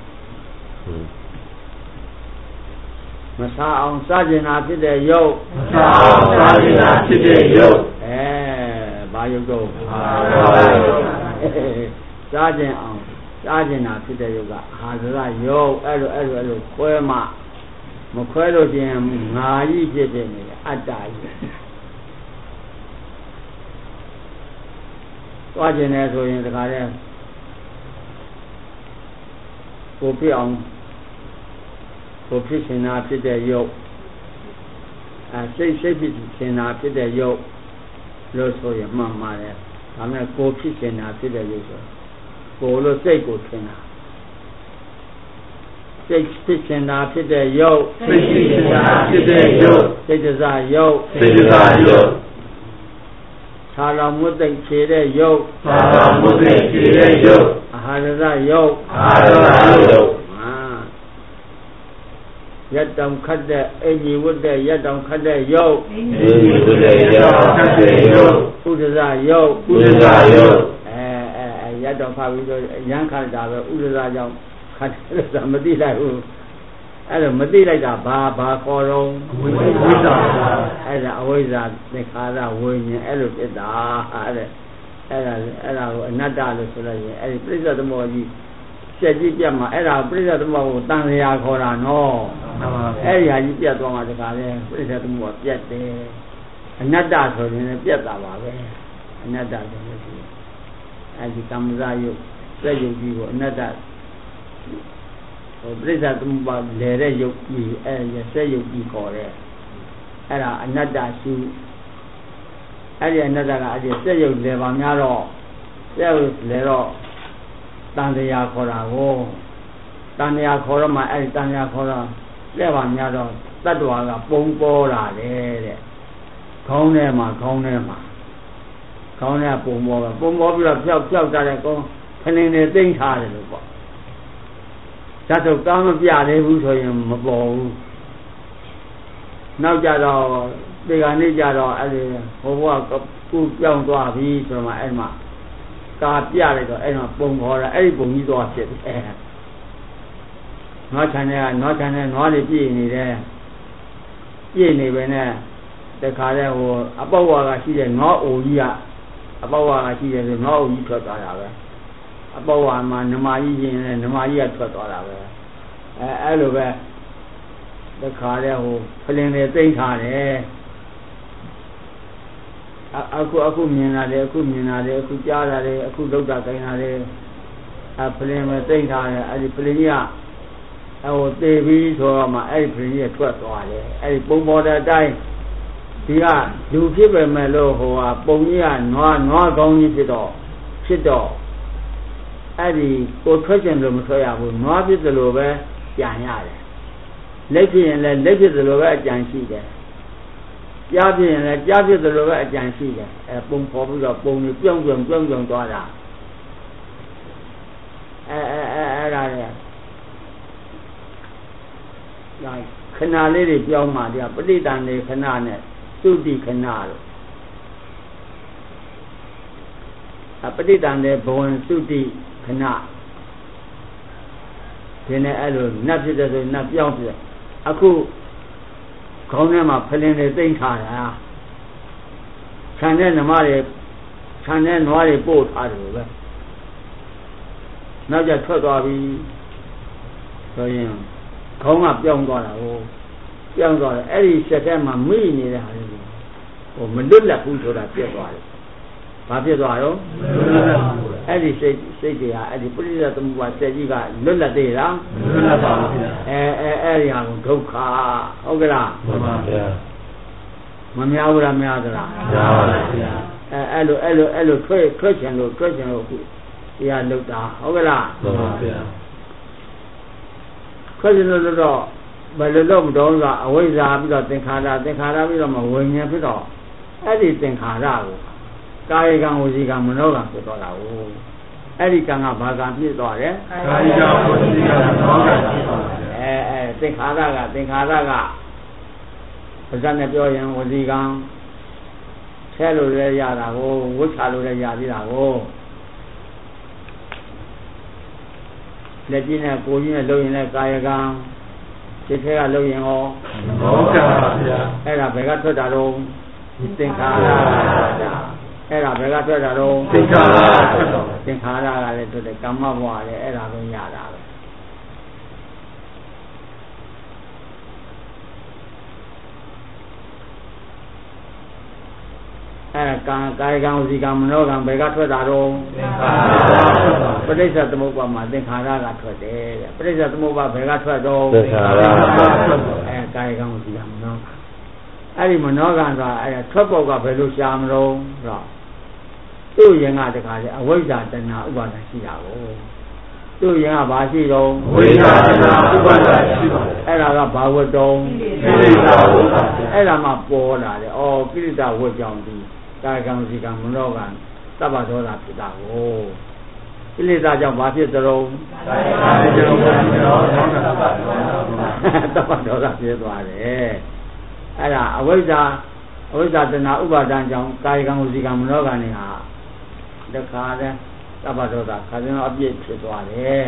မစားအောင်စားကျင်တာဖြစ်တဲ့ရုပ်မစားအောင်စားကျင်တာဖြစ်တဲ့ရုပ်အဲဘာရုပ်တော့စားကျင်အောင်စားကျင်တာဖြစ်တဲ့ရုပ်ကအာဇရရုပ်အဲ့လိုအဲ့လိုအဲ့လိုခွဲမှမခွဲလို့ချင်းငါကြီးဖြစ်ဖြစ်နေတယ်အတ္တကြီးသွားကျင်တယ်ဆိုရင်တခါတည်းကိုဖြစ်အောင်ကိုဖြစ်ရှင်တာဖြစ်တဲ့ရုပ်အဲစိတ်စိတ်ဖြစ်ရှင်တာဖြစ်တဲ့ရုပ်လို့ဆိုရင်မှန်ပါတယ်ဒါမဲ့ကိုဖြစ်ရှင်တာဖြစ်တဲ့ရုပ်ဆိုကိုလို့စိတ်ကိုထင်တာစိတ်ဖြစ်ရှင်တာဖြစ်တဲ့ရုပ်စိတ်ဖြစ်ရှင်တာဖြစ်တဲ့ရုပ်စိတ်တစားရုပ်စိတ်တစားရုပ်သာလောင်မွတ်သိမ့်ခြေတဲ့ရုပ်သာလောင်မွတ်သိမ့်ခြေတဲ့ရုပ်အာဟာရဇရုပ်အာဟာရဇရုပ်ရက်တောင်ခတ်တဲ့အင်ကြီးဝတ်တဲ့ရက်တောင်ခတ်တဲ့ရုပ်အင်ကြီးဝတ်တဲ့ရက်တောင်ခတ်တဲ့ရုပ်ဥဒ္ဒဇရုပ်ဥဒ္ဒဇရုပ်အဲအဲရက်တောင်ခတ်ပြီးတော့ရမ်းခတ်တာပဲဥဒ္ဒဇကြောင့်ခတ်တယ်ဆိုတာမသိလိုက်ဘူးအဲ့လိုမသိလိုက်တာဘာဘာခေါ်တော့ဝိဇ္ဇာအဲ့ဒါအဝိဇ္ဇာသင်္ခါရဝိညာဉ်အဲ့လိုဖြစ်တာအဲ့အဲ့ဒါအဲ့ဒါကိုအနတ္တလို့ဆိုလိုက်ရင်အဲ့ဒီပြိဿသမုပ္ပါကြီးစက်ကြီးပြတ်မှာအဲ့ဒါပြိဿသမုပ္ပါကိုတန်လျာခေါ်တာနော်အဲ့ဒီဟာကြီးပြတ်သွားမှတခါလဲပြိဿသမုပ္ပါပြတ်တယ်အနတ္တဆိုရင်လည်းပြတ်တာပါပဲအနတ္တဆိုလို့ရှိရင်အဲ့ဒီကမ္မဇယုတ်စက်ယုတ်ကြီးကိုအနတ္တဟိုပြိဿသမုပ္ပါလဲတဲ့ယုတ်ကြီးအဲ့ဒီစက်ယုတ်ကြီးခေါ်တဲ့အဲ့ဒါအနတ္တရှိအဲ့ဒီအနတ္တကအဲ့ဒီစက်ယုတ်လဲပါများတော့စက်ယုတ်လဲတော့တန်တရားခေါ်တာကိုတန်တရားခေါ်တော့မှအဲ့ဒီတန်တရားခေါ်တော့လက်ပါများတော့တတ္တဝါကပုံပေါ်လာတယ်တဲ့ခေါင်းထဲမှာခေါင်းထဲမှာခေါင်းထဲပုံပေါ်ကပုံပေါ်ပြီးတော့ဖြောက်ဖြောက်ကြတဲ့ကောခဏနေသိမ့်ထားတယ်လို့ပေါ့ဇတ်တော့ကားမပြသေးဘူးဆိုရင်မပေါ်ဘူးနောက်ကြတော့ဒီကနေ့ကြတော့အဲ့ဒီဟိုဘကကူပြောင်းသွားပြီဆိုတော့မှအဲ့မှာကာပြလိုက်တော့အဲ့တော့ပုံခေါ်တာအဲ့ဒီပုံကြီးသွားဖြစ်တယ်နွားချန်တဲ့ကနွားချန်တဲ့နွားတွေပြည့်နေတယ်ပြည့်နေပဲနဲ့တခါတည်းဟိုအပေါဝါကရှိတဲ့နွားအိုကြီးကအပေါဝါကရှိတယ်ဆိုနွားအိုကြီးထွက်သွားတာပဲအပေါဝါမှာနမကြီးရင်လည်းနမကြီးကထွက်သွားတာပဲအဲအဲ့လိုပဲတခါတည်းဟိုဖလင်တွေသိမ့်ထားတယ်အခုအခုမြင်လာတယ်အခုမြင်လာတယ်အခုကြားလာတယ်အခုလောက်တာခိုင်းလာတယ်အဖလင်ပဲသိမ့်ထားတယ်အဲ့ဒီဖလင်ကြီးကဟိုသေပြီးဆိုတော့မှအဲ့ဒီဖလင်ကြီးထွက်သွားတယ်အဲ့ဒီပုံပေါ်တဲ့အတိုင်းဒီကလူဖြစ်ပဲမဲ့လို့ဟိုဟာပုံကြီးကနွားနွားကောင်းကြီးဖြစ်တော့ဖြစ်တော့အဲ့ဒီကိုထွက်ခြင်းလို့မထွက်ရဘူးနွားဖြစ်တယ်လို့ပဲကြံရတယ်လက်ဖြစ်ရင်လည်းလက်ဖြစ်တယ်လို့ပဲအကြံရှိတယ်ကြားဖြစ်ရင်လည်းကြားဖြစ်တယ်လို့ပဲအကြံရှိတယ်အဲပုံပေါ်ပြီးတော့ပုံကြီးပြုံးပြုံးပြုံးပြုံးသွားတာအဲအဲအဲအဲ့ဒါလေဒါခဏလေးတွေပြောင်းမှဒီပဋိသန္ဓေခဏနဲ့သုတိခဏလို့အပဋိသန္ဓေဘဝင်သုတိခဏဒီနဲ့အဲ့လိုနတ်ဖြစ်တဲ့ဆိုနတ်ပြောင်းပြအခုခေါင်းထဲမှာဖလင်းတွေသိမ့်ထားတာခြံတဲ့နမတွေခြံတဲ့နွားတွေပို့ထားတယ်ပဲနောက်ကျထွက်သွားပြီဆိုရင်ခေါင်းကပြောင်းသွားတာဟိုပြောင်းသွားတယ်အဲ့ဒီဆက်ထဲမှာမိနေတဲ့ဟာလေးဟိုမလွတ်လပ်ဘူးဆိုတာပြတ်သွားတယ်ဘာဖြစ်သွားရောအဲ့ဒီစိတ်စိတ်တွေဟာအဲ့ဒီပရိသသမုပ္ပါစက်ကြီးကလွတ်လပ်သေးလားလွတ်လပ်ပါဘူးအဲအဲအဲ့ဒီဟာကိုဒုက္ခဟုတ်ကလားမှန်ပါဗျာမများဘူးလားများသလားများပါဗျာအဲအဲ့လိုအဲ့လိုအဲ့လိုထွက်ထွက်ချင်လို့ထွက်ချင်လို့ခုတရားလုပ်တာဟုတ်ကလားမှန်ပါဗျာခွင့်လို့တော့ဘယ်လိုလုပ်မတော်ဆိုအဝိဇ္ဇာပြီးတော့သင်္ခါရသင်္ခါရပြီးတော့မဝိညာဉ်ဖြစ်တော့အဲ့ဒီသင်္ခါရကိုကာယကံဝစီကံမနောကံဖြစ်တော့တာကိုအဲ့ဒီကံကဘာကံဖြစ်သွားတယ်ကာယကံဝစီကံမနောကံဖြစ်သွားတယ်အဲအဲသင်္ခါရကသင်္ခါရကပါဇာနဲ့ပြောရင်ဝစီကံဆဲလို့လည်းရတာကိုဝိချလို့လည်းရသေးတာကိုလက်ကြီးနဲ့ကိုကြီးနဲ့လုပ်ရင်လည်းကာယကံစိတ်ထဲကလုပ်ရင်ရောမနောကံပါဗျာအဲ့ဒါဘယ်ကထွက်တာတော့သင်္ခါရအဲ့ဒါဘယ်ကထွက်တာတော့သင်္ခါရထွက်တော့သင်္ခါရကလည်းထွက်တယ်ကမ္မဘဝလည်းအဲ့ဒါပဲရတာပဲအဲကံကာယကံဝစီကံမနောကံဘယ်ကထွက်တာတော့သင်္ခါရထွက်တော့ပဋိစ္စသမုပ္ပါမှာသင်္ခါရကထွက်တယ်တဲ့ပဋိစ္စသမုပ္ပါဘယ်ကထွက်တော့သင်္ခါရထွက်တော့အဲကာယကံဝစီကံမနောကံအဲ့ဒီမနောကံဆိုတာအဲထွက်ပေါ်ကဘယ်လိုရှာမလို့တော့သူ့ရင်ကတခါလေအဝိဇ္ဇာတဏှာဥပါဒံရှိတာကိုသူ့ရင်ကဘာရှိတော့ဝိဇ္ဇာတဏှာဥပါဒံရှိပါတယ်အဲ့ဒါကဘာဝတ္တုံကိလေသာဝိဇ္ဇာအဲ့ဒါမှပေါ်လာတယ်ဩကိလေသာဝတ်ကြောင့်ဒီကာယကံဝစီကံမနောကံသဗ္ဗဒေါသဖြစ်တာကိုကိလေသာကြောင့်ဘာဖြစ်သလုံးကာယကံကြောင့်မနောကံသဗ္ဗဒေါသသဗ္ဗဒေါသဖြစ်သွားတယ်အဲ့ဒါအဝိဇ္ဇာအဝိဇ္ဇာတဏှာဥပါဒံကြောင့်ကာယကံဝစီကံမနောကံတွေဟာတခါတည်းသဗ္ဗဒေါသခါစဉ်တော့အပြည့်ဖြစ်သွားတယ်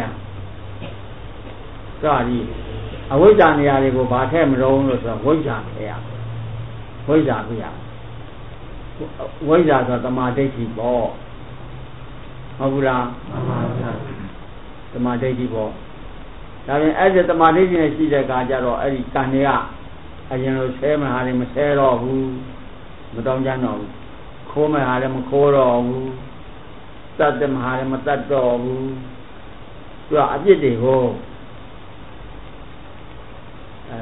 စသည်အဝိဇ္ဇာနေရာတွေကိုဘာထည့်မလို့လို့ဆိုတော့ဝိဇ္ဇာထည့်ရဝိဇ္ဇာပြရဝိဇ္ဇာဆိုသမာဓိဋ္ဌိပေါ့ဟုတ်ဘူးလားမှန်ပါဗျာသမာဓိဋ္ဌိပေါ့ဒါပြင်အဲ့ဒီသမာဓိဋ္ဌိနဲ့ရှိတဲ့အခါကျတော့အဲ့ဒီကံတွေကအရင်လိုဆဲမဟာတွေမဆဲတော့ဘူးမတောင်းကြတော့ဘူးခိုးမဟာလည်းမခိုးတော့ဘူးတတ်တယ်မဟာလည်းမတတ်တော့ဘူးသူကအပြစ်တွေကိုအဲ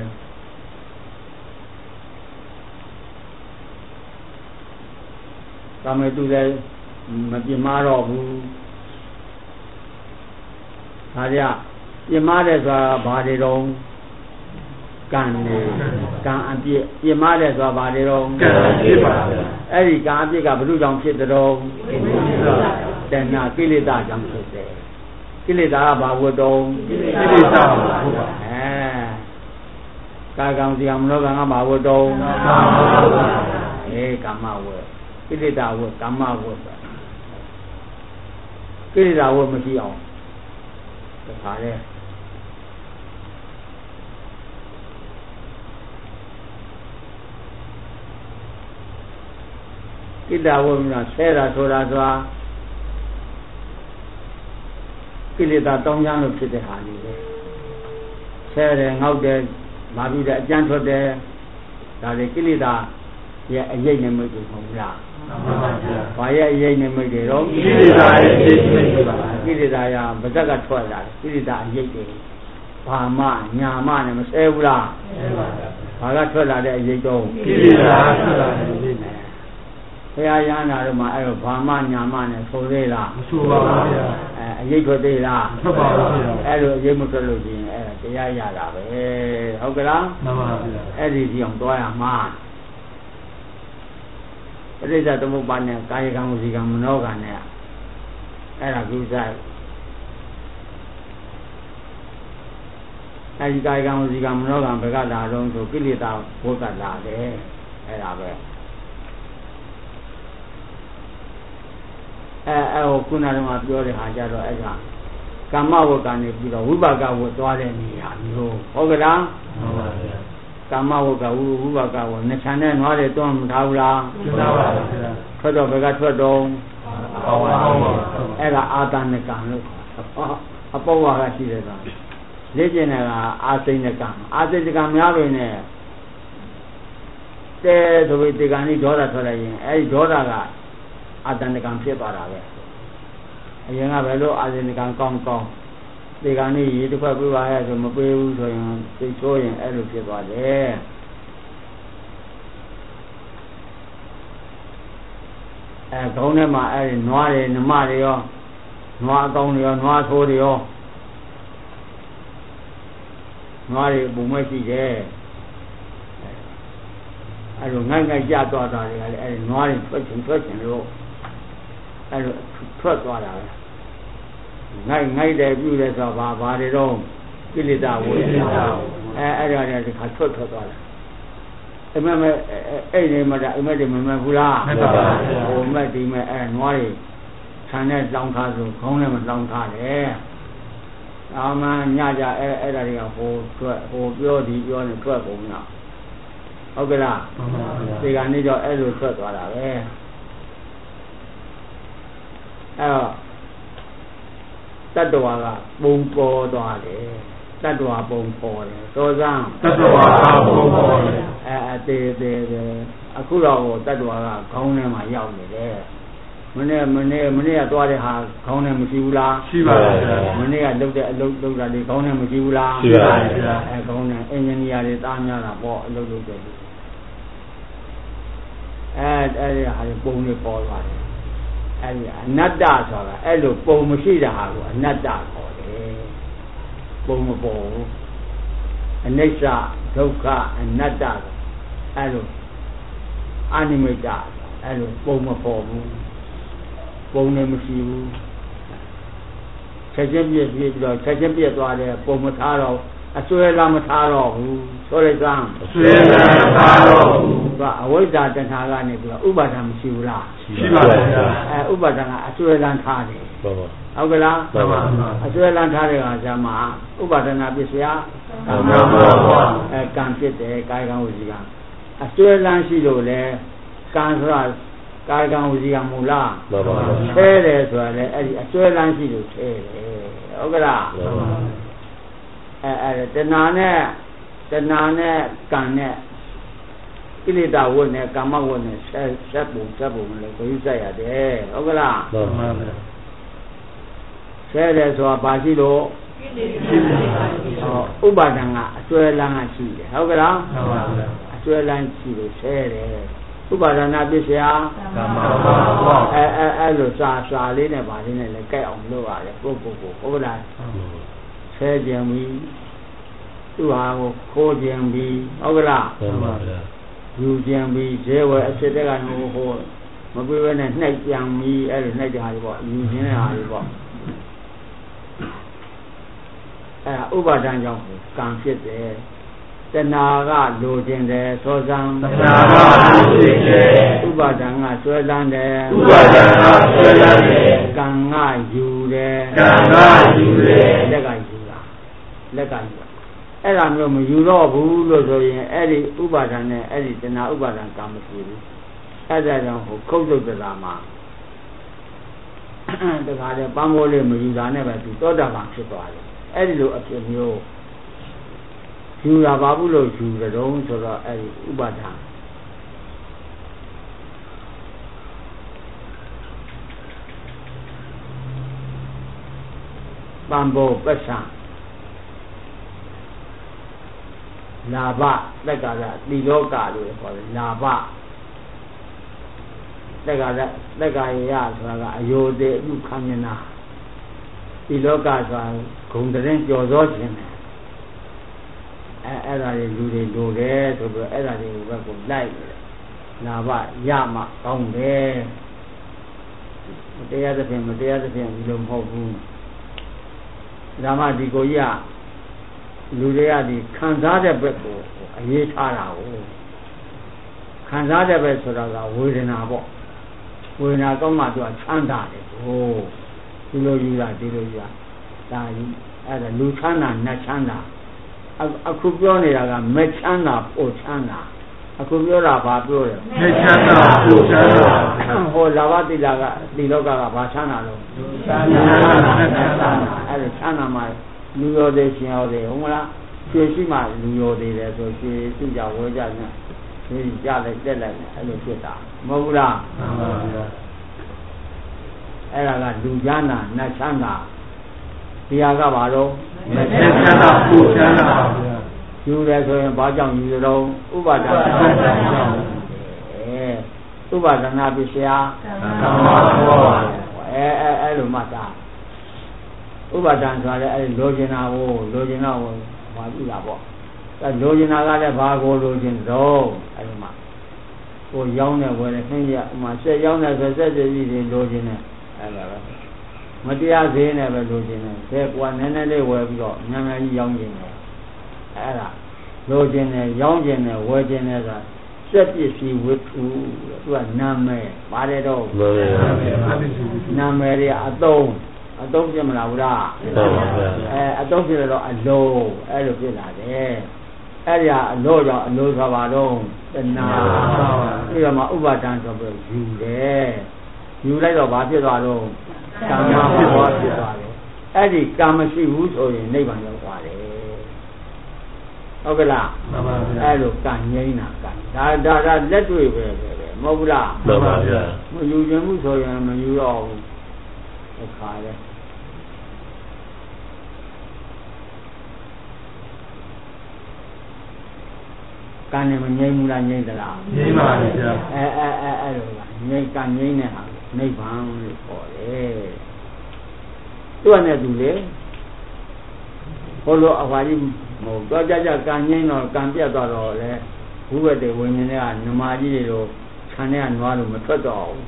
ကာမေသူလည်းမပြင်းမတော့ဘူးဒါကြပြင်းမတယ်ဆိုတာဘာတွေတော့ကံနေကံအပြစ်ပြင်းမတယ်ဆိုတာဘာတွေတော့ကံဖြစ်ပါဗျာအဲ့ဒီကံအပြစ်ကဘုရုကြောင့်ဖြစ်တဲ့တော့တဏှာကိလေသာကြောင့်ဖြစ်တယ်ကိလေသာကဘာဝတ္တုံကိလေသာဟုတ်ပါအဲကာကံစီကံမနောကံကဘာဝတ္တုံကာမဝတ္တအေးကာမဝတ္ကိလေသာဝတ္ကာမဝတ္ကိလေသာဝတ္မရှိအောင်တခါလေကိလေသာဝတ္ကဆဲတာဆိုတာဆိုတာကိလေသာတောင်းကြလို့ဖြစ်တဲ့ဟာလေးပဲဆဲတယ်ငေါက်တယ်မာပြီးတယ်အကျဉ်းထွက်တယ်ဒါလေကိလေသာရဲ့အရေးနဲ့မိတ်ကိုမဟုတ်လားမှန်ပါဗျာဘာရဲ့အရေးနဲ့မိတ်တွေတော့ကိလေသာရဲ့အရေးနဲ့မိတ်ပါကိလေသာရဗဇက်ကထွက်လာတယ်ကိလေသာအရေးတွေဘာမှညာမှနဲ့မဆဲဘူးလားမှန်ပါဗျာဘာကထွက်လာတဲ့အရေးတော့ကိလေသာထွက်လာတဲ့အရေးနဲ့ဘုရားရဟန္တာတို့မှာအဲ့တော့ဘာမှညာမှနဲ့ဆိုသေးလားမဆိုပါဘူးဗျာအဲအရေးထွက်သေးလားထွက်ပါဘူးဗျာအဲ့လိုအရေးမထွက်လို့ရှိရင်အဲ့ဒါတရားရတာပဲဟုတ်ကလားမှန်ပါဗျာအဲ့ဒီဒီအောင်တွားရမှာပရိစ္ဆေသမုပ္ပါနဲ့ကာယကံဝစီကံမနောကံနဲ့အဲ့ဒါကုသအဲ့ဒီကာယကံဝစီကံမနောကံဘယ်ကလာတော့ဆိုကိလေသာဘုဒ္ဓလာတယ်အဲ့ဒါပဲအဲအဲဟိုခုနကမှပြောတဲ့ဟာကြတော့အဲ့ဒါကမ္မဝကံနေပြီးတော့ဝိပါကဝသွားတဲ့နေရာမျိုးဟုတ်ကလားမှန်ပါဗျာကမ္မဝကဝဝိပါကဝနှစ်ချမ်းနဲ့နွားတွေတွန်းမထားဘူးလားမှန်ပါဗျာထွက်တော့ဘယ်ကထွက်တော့ကောင်းပါကောင်းပါအဲ့ဒါအာတနကံလို့အပောဝါကရှိတဲ့ကံလေ့ကျင့်တဲ့ကအာစိဏကံအာစိဏကံများပဲနဲ့တဲဆိုပြီးဒီကံကြီးဒေါသထွက်လိုက်ရင်အဲ့ဒီဒေါသကအာတနကံဖြစ်သွားတာပဲအရင်ကဘယ်လိုအာစိဏကံကောင်းကောင်းဒီကံကြီးရေတစ်ခွက်ပြပါရဲ့ဆိုမပေးဘူးဆိုရင်သိဆိုးရင်အဲ့လိုဖြစ်သွားတယ်အဲခေါင်းထဲမှာအဲ့ဒီနွားတွေနမတွေရောနွားအကောင်းတွေရောနွားဆိုးတွေရောနွားတွေပုံမဲ့ရှိတယ်အဲ့လိုငိုက်ငိုက်ကြသွားတာတွေကလည်းအဲ့နွားတွေထွက်ချင်ထွက်ချင်လို့အဲ့လိုထွက်သွားတာပဲငိုက်ငိုက်တယ်ပြုတယ်ဆိုတော့ဘာဘာတွေတော့ကိလေသာဝိသေနာအဲအဲ့ဒါတွေဒီခါထွက်ထွက်သွားတာအမမအဲ့ဒီမှာအမတွေမမှန်ဘူးလားမှန်ပါပါဟိုမက်ဒီမဲ့အဲ့နွားတွေဆန်နဲ့လောင်းထားဆိုခေါင်းနဲ့မလောင်းထားတယ်အာမညကြအဲ့အဲ့ဒါတွေကဟိုထွက်ဟိုပြောဒီပြောနေထွက်ကုန်တော့ဟုတ်ကဲ့လားမှန်ပါပါဒီကနေတော့အဲ့လိုထွက်သွားတာပဲအဲ့တော့တတ္တဝါကပုံပေါ်သွားတယ်တတ္တဝါပုံပေါ်တယ်သောစံတတ္တဝါကပုံပေါ်တယ်အဲအသေးသေးသေးအခုတော့တတ္တဝါကခေါင်းထဲမှာရောက်နေတယ်မနေ့မနေ့မနေ့ကသွားတဲ့ဟာခေါင်းထဲမရှိဘူးလားရှိပါပါမနေ့ကလုပ်တဲ့အလုပ်လုပ်တာတွေခေါင်းထဲမရှိဘူးလားရှိပါပါအဲခေါင်းထဲအင်ဂျင်နီယာတွေတားများတာပေါ့အလုပ်လုပ်တယ်အဲအဲ့ဒီဟာပုံတွေပေါ်သွားတယ်အဲ့ဒီအနတ္တဆိုတာအဲ့လိုပုံမရှိတဲ့ဟာကိုအနတ္တခေါ်တယ်ပုံမပေါ်ဘူးအနိစ္စဒုက္ခအနတ္တအဲ့လိုအနိမိတ်အဲ့လိုပုံမပေါ်ဘူးပုံလည်းမရှိဘူးချက်ချင်းပြည့်ပြည့်ပြီးတော့ချက်ချင်းပြည့်သွားတယ်ပုံမထားတော့အစွဲလားမထားတော့ဘူးဆိုလိုက်စမ်းအစွဲလားမထားတော့ဘူးသူကအဝိဇ္ဇာတဏှာကနေပြီးတော့ဥပါဒံမရှိဘူးလားရှိပါပါဗျာအဲဥပါဒံကအစွဲလန်းထားတယ်ဟုတ်ပါဟုတ်ကလားမှန်ပါအစွဲလန်းထားတဲ့အခါကျမှဥပါဒနာပစ္စယကံပါပါအဲကံဖြစ်တယ်ကာယကံဝစီကံအစွဲလန်းရှိလို့လေကံဆိုတာကာယကံဝစီကံမူလားမှန်ပါဆဲတယ်ဆိုတာလေအဲ့ဒီအစွဲလန်းရှိလို့ဆဲတယ်ဟုတ်ကလားမှန်ပါအဲအဲတဏှာနဲ့တဏှာနဲ့ကံနဲ့ကိလေသာဝတ်နဲ့ကာမဝတ်နဲ့ဆက်ဆက်ပုံဆက်ပုံလည်းကိုယ်ယူဆက်ရတယ်ဟုတ်ကလားမှန်ပါဗျာဆဲတယ်ဆိုတာဘာရှိလို့ကိလေသာဟောဥပါဒံကအစွဲလန်းကရှိတယ်ဟုတ်ကလားမှန်ပါဗျာအစွဲလန်းရှိလို့ဆဲတယ်ဥပါဒနာပစ္စယကမ္မပါအဲအဲအဲ့လိုစာစာလေးနဲ့ဗာလေးနဲ့လည်းကြိုက်အောင်လုပ်ရတယ်ပုဂ္ဂိုလ်ကိုဟုတ်ကလားဆဲခြင်းပြီးသူဟာကိုခိုးခြင်းပြီးဟုတ်ကလားမှန်ပါဗျာယူခြင်းပြီးဇဲဝဲအဖြစ်တဲ့ကဟိုဟိုမပြေဘဲနဲ့နှိုက်ပြန်ပြီးအဲ့လိုနှိုက်ကြဟာတွေပေါ့ယူခြင်းတဲ့ဟာတွေပေါ့အဲဥပါဒံကြောင့်ကံဖြစ်တယ်တဏှာကလိုခြင်းတယ်သောဇံတဏှာကလိုခြင်းတယ်ဥပါဒံကဆွဲလန်းတယ်ဥပါဒံကဆွဲလန်းတယ်ကံကယူတယ်ကံကယူတယ်လက်ကယူတာလက်ကယူတာအဲ့ဒါမျိုးမယူတော့ဘူးလို့ဆိုရင်အဲ့ဒီဥပါဒံနဲ့အဲ့ဒီတဏှာဥပါဒံကံမရှိဘူးအဲ့ဒါကြောင့်ဟိုခုတ်တုတ်တရာမှာတခါတည်းပန်းမိုးလေးမယူတာနဲ့ပဲသူသောတာပန်ဖြစ်သွားတယ်အဲ့ဒီလိုအဖြစ်မျိုးယူတာဘာဘူးလို့ယူကြတော့ဆိုတော့အဲ့ဒီဥပါဒံပန်းဘောပစ္ဆံလာဘတက္ကရာတိလောကလို့ခေါ်တယ်လာဘတက္ကရာတက္ကရာဆိုတာကအယုတေအမှုခံနေတာဒီလောကဆိုတာဂုံတရင်ကြော်စောခြင်းတယ်အဲအဲ့ဒါတွေလူတွေလိုတယ်ဆိုပြီးအဲ့ဒါတွေကိုဘက်ကိုလိုက်တယ်လာဘရမှကောင်းတယ်တရားသဖြင့်မတရားသဖြင့်ဒီလိုမဟုတ်ဘူးဒါမှဒီကိုကြီးကလူတွေကဒီခံစားတဲ့ဘက်ကိုအရေးထားတာကိုခံစားတဲ့ဘက်ဆိုတာကဝေဒနာပေါ့ဝေဒနာကောင်းမှသူကချမ်းသာတယ်ဟိုဒီလိုယူတာဒီလိုယူတာဒါကြီးအဲ့ဒါလူချမ်းသာနတ်ချမ်းသာအခုပြောနေတာကမချမ်းသာပို့ချမ်းသာအခုပြောတာဘာပြောလဲမချမ်းသာပို့ချမ်းသာဟိုလာဘတိလာကဒီလောကကဘာချမ်းသာလို့ချမ်းသာချမ်းသာအဲ့ဒါချမ်းသာမှာလူရောသေးရှင်ရောသေးဟုတ်မလားရွှေရှိမှလူရောသေးတယ်ဆိုရွှေရှိကြဝဲကြညရွှေကြလိုက်တက်လိုက်အဲ့လိုဖြစ်တာမဟုတ်ဘူးလားမှန်ပါဗျာအဲ့ဒါကလူချမ်းသာနတ်ချမ်းသာဒီဟာကဘာလို့မချမ်းသာပူချမ်းသာပါဗျာယူတယ်ဆိုရင်ဘာကြောင့်ယူရတော့ဥပါဒနာကြောင့်အဲဥပါဒနာပစ္စယကမ္မဘောအဲအဲအဲ့လိုမှသာဆဥပါဒံဆိုရဲအဲ့လိုချင်တာကိုလိုချင်တော့ဘာပြုတာပေါ့အဲ့လိုချင်တာကလည်းဘာကိုလိုချင်တော့အဲ့ဒီမှာကိုရောင်းတဲ့ဝယ်တဲ့ခင်းရဥမာဆက်ရောင်းတဲ့ဆိုဆက်ကြည့်ပြီးလိုချင်တယ်အဲ့ဒါပဲမတရားဈေးနဲ့ပဲလိုချင်တယ်ဆဲကွာနည်းနည်းလေးဝယ်ပြီးတော့ညံညံကြီးရောင်းချင်တယ်အဲ့ဒါလိုချင်တယ်ရောင်းချင်တယ်ဝယ်ချင်တယ်ဆိုတာစက်ပစ္စည်းဝတ္ထုသူကနာမည်ပါတယ်တော့နာမည်တွေအသုံးအသုံးပြမလားဘူးလားအဲအသုံးပြတော့အလုံးအဲ့လိုပြလာတယ်အဲ့ဒီအလို့ကြောင့်အလို့ဆိုပါတော့တဏှာပြီးတော့မှဥပါဒံဆိုပြီးယူတယ်ယူလိုက်တော့ဘာဖြစ်သွားတော့ကာမဘောဖြစ်သွားတယ်အဲ့ဒီကာမရှိဘူးဆိုရင်နိဗ္ဗာန်ရောက်သွားတယ်ဟုတ်ကလားမှန်ပါဗျာအဲ့လိုကံငိမ့်တာကံဒါဒါဒါလက်တွေ့ပဲပဲမဟုတ်ဘူးလားမှန်ပါဗျာမယူခြင်းမှုဆိုရင်မယူတော့ဘူးအခါလဲကံနဲ့မငိမ့်ဘူးလားငိမ့်သလားငိမ့်ပါဗျာအဲအဲအဲအဲ့လိုလားငိမ့်ကံငိမ့်တဲ့ဟာနိဗ္ဗာန်လို့ခေါ်တယ်သူကနဲ့သူလေဟိုလိုအဝါကြီးမဟုတ်တော့ကြကြကံငိမ့်တော့ကံပြတ်သွားတော့လေဘုဘတေဝိညာဉ်တွေကနမကြီးတွေလိုခြံထဲကနွားလို့မထွက်တော့ဘူး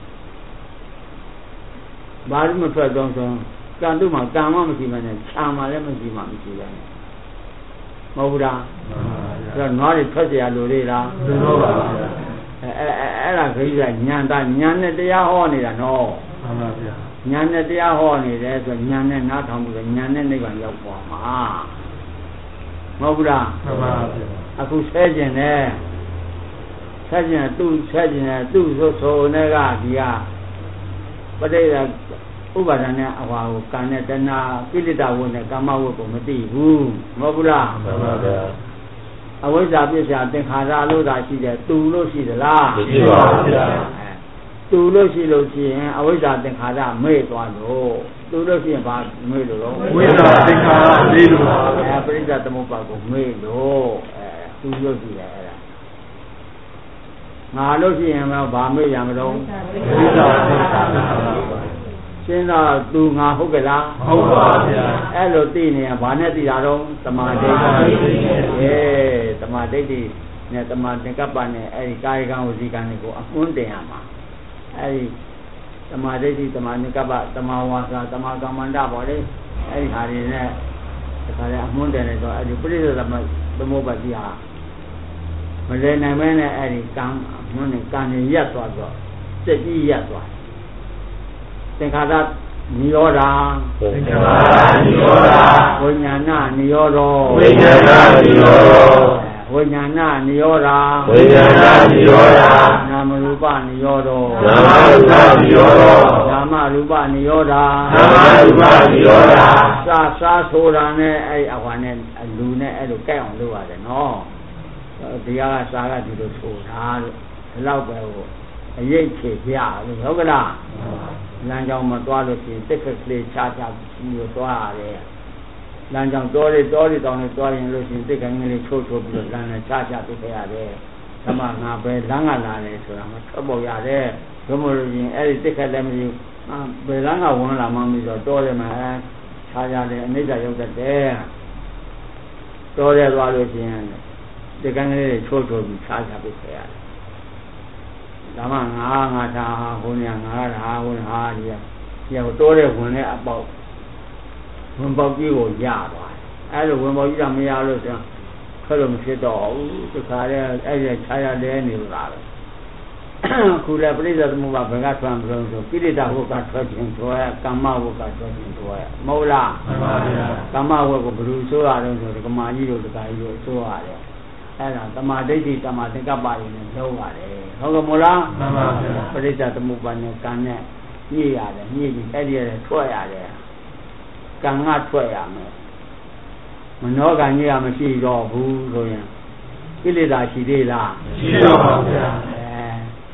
ဘာလို့မထွက်တော့ဆိုကံတို့မှာကံမှမရှိမှနဲ့ခြံမှာလည်းမရှိမှမရှိပဲမဟုတ်ဘူးလားအဲ့တော့နွားတွေထွက်เสียလို့လေလားလူတော့ပါဗျာအဲအဲအဲ့ဒါခရီးကညံတာညံနဲ့တရားဟောနေတာနော်မှန်ပါဗျာညံနဲ့တရားဟောနေတယ်ဆိုညံနဲ့နားထောင်ပြီးတော့ညံနဲ့နိဗ္ဗာန်ရောက်သွားမှာမဟုတ်ဘူးလားမှန်ပါဗျာအခုဆဲကျင်တယ်ဆဲကျင်သူ့ဆဲကျင်တယ်သူ့ဆိုဆိုနဲ့ကဒီကပဋိဒါဥပါဒณะအဝါကိုကံနဲ့တဏှာကိလေသာဝတ်နဲ့ကာမဝတ်ကိုမသိဘူးမဟုတ်ဘူးလားမှန်ပါဗျာအဝိဇ္ဇာပြစ္ဆာသင်္ခါရလို့သာရှိတယ်တူလို့ရှိသလားမရှိပါဘူးဗျာတူလို့ရှိလို့ရှိရင်အဝိဇ္ဇာသင်္ခါရမေ့သွားလို့တူလို့ရှိရင်ဘာမေ့လို့တော့ဝိဇ္ဇာသင်္ခါရမေ့လို့ပါအဲပရိစ္ဆသမုပ္ပါကိုမေ့လို့အဲတူလို့ရှိတယ်အဲ့ဒါငါလို့ရှိရင်ဘာမေ့ရမလို့ဝိဇ္ဇာသင်္ခါရရှင်းတော့သူငါဟုတ်ကလားဟုတ်ပါဗျာအဲ့လိုသိနေရင်ဘာနဲ့သိတာတော့သမာဓိအေးသမာဓိနဲ့သမာသင်္ကပ္ပနဲ့အဲ့ဒီကာယကံဝစီကံတွေကိုအကွန်းတင်ရမှာအဲ့ဒီသမာဓိသမာသင်္ကပ္ပသမာဝါစာသမာကမ္မန္တပေါ့လေအဲ့ဒီဟာတွေနဲ့ဒါကြတဲ့အမွန်းတင်နေတော့အဲ့ဒီပရိသေသမသမုပ္ပါတိဟာမလဲနိုင်မဲနဲ့အဲ့ဒီကံအမွန်းနဲ့ကံတွေရက်သွားတော့စက်ကြီးရက်သွားသင်္ခါရနိရောဓသင်္ခါရနိရောဓဝိညာဏနိရောဓဝိညာဏနိရောဓဝိညာဏနိရောဓဝိညာဏနိရောဓနာမရူပနိရောဓနာမရူပနိရောဓနာမရူပနိရောဓနာမရူပနိရောဓစာစာဆိုတာနဲ့အဲ့အဟွာနဲ့လူနဲ့အဲ့လိုကြိုက်အောင်လုပ်ရတယ်နော်ဒီကစာကဒီလိုဆိုတာလို့ဒီလောက်ပဲဟိုအရေးချေပြလို့ဟုတ်ကလားလမ်းကြောင်းမသွားလို့ရှိရင်တစ်ခက်လေးချာချာပြီးတော့သွားရတယ်လမ်းကြောင်းတော်ရီတော်ရီတောင်းနေသွားရင်လို့ရှိရင်တစ်ခက်ငယ်လေးချိုးချိုးပြီးတော့လမ်းနဲ့ချာချာပြခဲ့ရတယ်ဓမ္မငါပဲလမ်းကလာတယ်ဆိုတာမထွက်ပေါ်ရတယ်ဘယ်လိုလို့ရှိရင်အဲ့ဒီတစ်ခက်လည်းမပြီးအာဘယ်လမ်းကဝင်လာမှမပြီးတော့တော်တယ်မှာချာချာတယ်အနိစ္စရောက်တတ်တယ်တော်တယ်သွားလို့ရှိရင်တစ်ခက်ငယ်လေးချိုးချိုးပြီးချာချာပြခဲ့ရတယ်ဒါမှငါငါသာဟိုနေငါသာဟိုဟာဒီကရောတိုးတဲ့ဝင်တဲ့အပေါက်ဝင်ပေါက်ကြီးကိုရသွားတယ်အဲလိုဝင်ပေါက်ကြီးကမရလို့ဆိုထွက်လို့မဖြစ်တော့ဘူးဒီခါရဲအဲ့ဒီခြားရလဲနေလို့လားခုလည်းပြိဿသမုပ္ပါဘယ်ကထွက်မလို့ဆိုကိရိတာဟုတ်ကထွက်ခြင်းထွက်ကမ္မဟုတ်ကထွက်ခြင်းထွက်မဟုတ်လားမှန်ပါဗျာကမ္မဟုတ်ကိုဘယ်လိုဆိုရတော့ဆိုကမာကြီးတို့တခါကြီးတို့ဆိုရတယ်အဲ့ဒါသမာဓိဋ္ဌိသမာသင်္ကပ္ပရင်းနဲ့လုံးရတယ်ဟုတ်ကဲ့မို့လားမှန်ပါဗျာပရိစ္ဆသမုပ္ပါနဲ့ကံနဲ့ညှိရတယ်ညှိပြီးအဲ့ဒီရထွက်ရတယ်ကံကထွက်ရမယ်မနောကံကြီးကမရှိတော့ဘူးဆိုရင်ကိလေသာရှိသေးလားရှိတော့ပါဗျာအဲ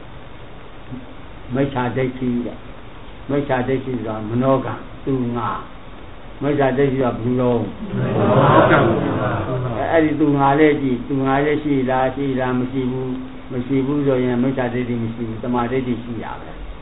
မိစ္ဆာဒိဋ္ဌိတဲ့မိစ္ဆာဒိဋ္ဌိဆိုတာမနောကံသူငါမိစ္ဆာဒိဋ္ဌိကဘယ်လိုလုံးအဲ့ဒီသူငါလေးကြည့်သူငါလေးရှိလားရှိလားမရှိဘူးမရှိဘူးဆိုရင်မိစ္ဆာဒိဋ္ဌိမရှိဘူးတမာဒိဋ္ဌိရှိရပဲ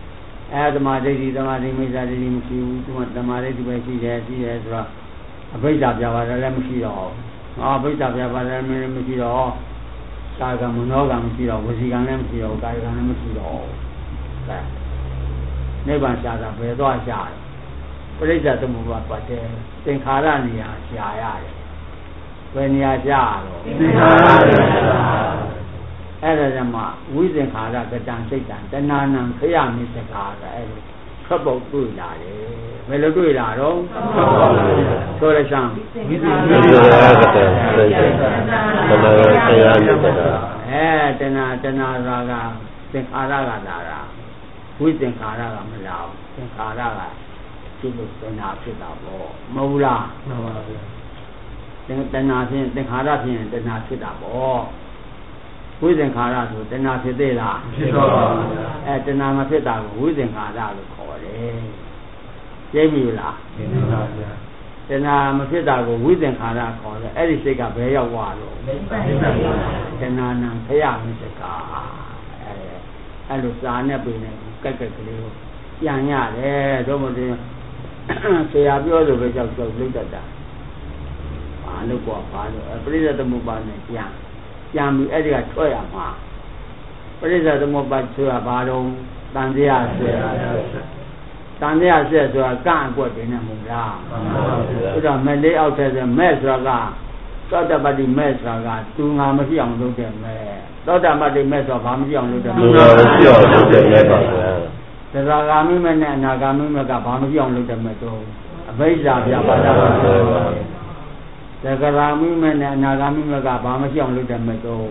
အဲဓမ္မဒိဋ္ဌိဓမ္မဒိဋ္ဌိမိစ္ဆာဒိဋ္ဌိမရှိဘူးသူကဓမ္မဒိဋ္ဌိပဲရှိတယ်ရှိတယ်ဆိုတော့အဘိဓါပြပါဒလည်းမရှိတော့ဘူးအဘိဓါပြပါဒလည်းမရှိတော့ကာကမနောကမရှိတော့ဝစီကံလည်းမရှိတော့ကာယကံလည်းမရှိတော့ကဲနိဗ္ဗာန်ရှာတာဘယ်သွားရှာလဲပရိစ္ဆေသမုပ္ပါပတ်တယ်သင်္ခါရနေရာရှာရတယ်ဘယ်နေရာရှာတော့သင်္ခါရနေရာအဲ့ဒါကြောင့်မှဝိသင်္ခါရကတံစိတ်တံတဏှာနံခရမိစကားအဲ့လိုထွက်ပုတ်တွေ့လာတယ်ဘယ်လိုတွေ့လာတော့ဆိုရစံဝိသင်္ခါရကတံစိတ်တံတဏှာနံခရမိစကားအဲတဏှာတဏှာရာကသင်္ခါရကလာတာဝိသင်္ခါရကမလာဘူးသင်္ခါရကဖြစ်လို့တဏှာဖြစ်တာပေါ့မဟုတ်လားမှန်ပါဗျာတဏှာဖြင့်သင်္ခါရဖြင့်တဏှာဖြစ်တာပေါ့ဝိသင်္ခါရဆိုတဏှာဖြစ်သေးလားဖြစ်ပါပါဗျာအဲတဏှာမဖြစ်တာကိုဝိသင်္ခါရလို့ခေါ်တယ်သိပြီလားသိပါဗျာတဏှာမဖြစ်တာကိုဝိသင်္ခါရခေါ်တယ်အဲ့ဒီစိတ်ကဘယ်ရောက်သွားလို့တဏှာနံခရမိစကားအဲအဲ့လိုစာနဲ့ပြင်နေကက်ကက်ကလေးကိုပြန်ရတယ်တော့မတင်ဆရာပြောလို့ပဲကြောက်ကြောက်လုပ်တတ်တာဘာလို့ကွာဘာလို့ပရိသတ်သမုပ္ပါနဲ့ပြန်ပြန်ပြီးအဲ့ဒီကထွက်ရမှာပရိစ္ဆေသမုပ္ပါဆိုတာဘာတော့တန်တရားဆက်တန်တရားဆက်ဆိုတာကန့်အကွက်တင်နေမဟုတ်လားအဲ့တော့မလေးအောက်ထဲဆိုမဲ့ဆိုတာကသောတပတ္တိမဲ့ဆိုတာကသူငါမရှိအောင်လုပ်တယ်မဲ့သောတပတ္တိမဲ့ဆိုတာဘာမရှိအောင်လုပ်တယ်သူငါမရှိအောင်လုပ်တယ်မဲ့ပါဗျာသရဂါမိမဲ့နဲ့အနာဂါမိမဲ့ကဘာမရှိအောင်လုပ်တယ်မဲ့တော့အဘိဓါပြပါဒပါသက္ကရာမိမဲ့နဲ့အနာဂါမိမဲ့ကဘာမရှိအောင်လုပ်တယ်မဲ့တော့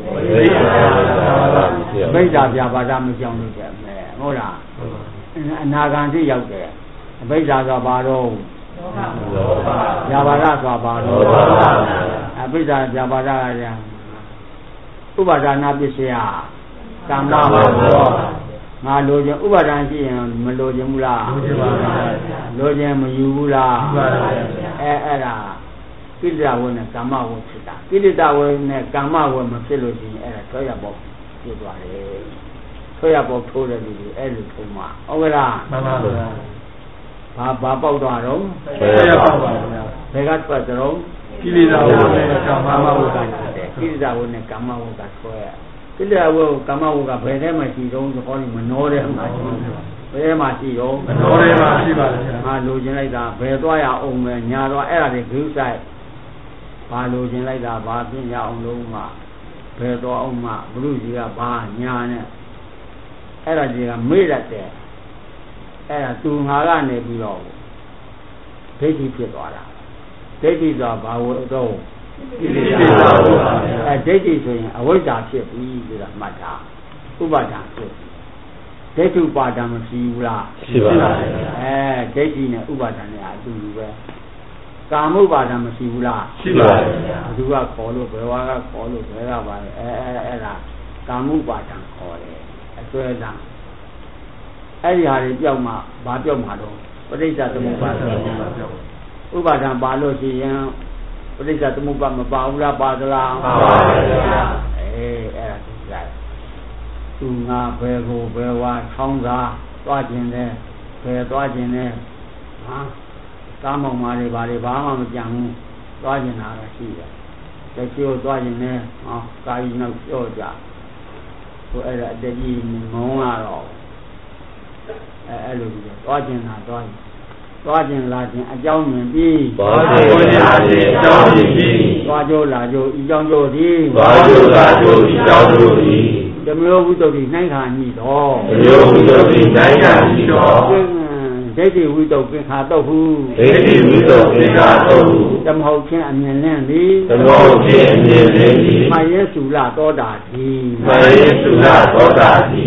အဘိဓါပြပါဒမရှိအောင်လုပ်တယ်မဲ့ဟုတ်လားအနာဂံတိရောက်တယ်အဘိဓါဆိုဘာတော့ပြပါဒဆိုဘာတော့အဘိဓါပြပါဒကလည်းဥပါဒနာပစ္စယကမ္မပါဘောငါလိုချင်ဥပါဒံရှိရင်မလိုချင်ဘူးလားလိုချင်ပါဗျာလိုချင်မယူဘူးလားမှန်ပါဗျာအဲအဲ့ဒါကိလေသာဝနဲ့ကာမဝဖြစ်တာကိလေသာဝနဲ့ကာမဝမဖြစ်လို့ရှိရင်အဲ့ဒါဆွဲရပေါက်ဖြစ်သွားတယ်ဆွဲရပေါက်ထိုးတဲ့လူတွေအဲ့လိုထုံးမှာဟုတ်ကဲ့လားမှန်ပါဗျာဘာဘာပေါက်သွားတော့ဆွဲရပေါက်ပါဗျာဘယ်ကထွက်ကြတော့ကိလေသာဝနဲ့ကာမဝကတယ်ကိလေသာဝနဲ့ကာမဝကဆွဲရကိလေသာဝကာမဝကဘယ်ထဲမှာရှိတော့ဆိုဟောဒီမနှောထဲမှာရှိဘယ်မှာရှိတော့မနှောထဲမှာရှိပါဗျာငါလိုချင်လိုက်တာဘယ်သွားရအောင်လဲညာတော့အဲ့ဒါတွေဂရုစိုက်ဘာလိုချင်လိုက်တာဘာပြင်ရအောင်လို့မှဘယ်တော့အောင်မှဘုရုကြီးကဘာညာနဲ့အဲ့ဒါကြီးကမေ့ရတဲ့အဲ့ဒါသူငါကနေပြီးတော့ဒိဋ္ဌိဖြစ်သွားတာဒိဋ္ဌိဆိုဘာဝတော့ကိလေသာပါဗျာအဲဒိဋ္ဌိဆိုရင်အဝိဇ္ဇာဖြစ်ပြီဆိုတာမှတ်တာဥပါဒံဖြစ်ဒိဋ္ဌုပါဒံမရှိဘူးလားရှိပါဗျာအဲဒိဋ္ဌိနဲ့ဥပါဒံနဲ့အတူတူပဲကာမုပါဒံမရှိဘူးလားရှိပါဗျာသူကခေါ်လို့ဘယ်ဝါကခေါ်လို့ဘယ်ကပါလဲအဲအဲအဲ့ဒါကာမုပါဒံခေါ်တယ်အစွဲတံအဲ့ဒီဟာတွေပြောက်မှဘာပြောက်မှာတော့ပဋိစ္စသမုပ္ပါဒ်ဥပါဒံပါလို့ရှိရင်ပဋိစ္စသမုပ္ပါဒ်မပါဘူးလားပါသလားပါပါဗျာအေးအဲ့ဒါသူကသူငါဘယ်ကိုဘယ်ဝါထောင်းစားသွားခြင်းလဲဘယ်သွားခြင်းလဲဟာကားမောင်မာတွေဘာတွေဘာမှမကြံဘူးသွားခြင်းတာရှိတယ်တချို့သွားခြင်းနဲ့ဟောကာယီနောက်ပြောကြဟိုအဲ့ဒါအတကြီးမုံလာတော့အဲအဲ့လိုပြီးသွားခြင်းတာသွားခြင်းသွားခြင်းလာခြင်းအကြောင်းမြင်ပြီးသွားခြင်းလာခြင်းအကြောင်းမြင်ပြီးသွားကြလာကြဤကြောင်းကြသည်သွားကြလာကြဤကြောင်းကြသည်ဓမ္မယောဝိတ္တုတိနိုင်ခါညိတော်ဓမ္မယောဝိတ္တုတိနိုင်ခါညိတော်ဒိဋ္ဌိဝိတ္တုပင်ခါတော့ဟုဒိဋ္ဌိဝိတ္တုပင်ခါတော့ဟုဓမ္မဟုတ်ခြင်းအမြင်လင်းသည်ဓမ္မဟုတ်ခြင်းအမြင်လင်းသည်မယေစုလသောတာတိမယေစုလသောတာတိ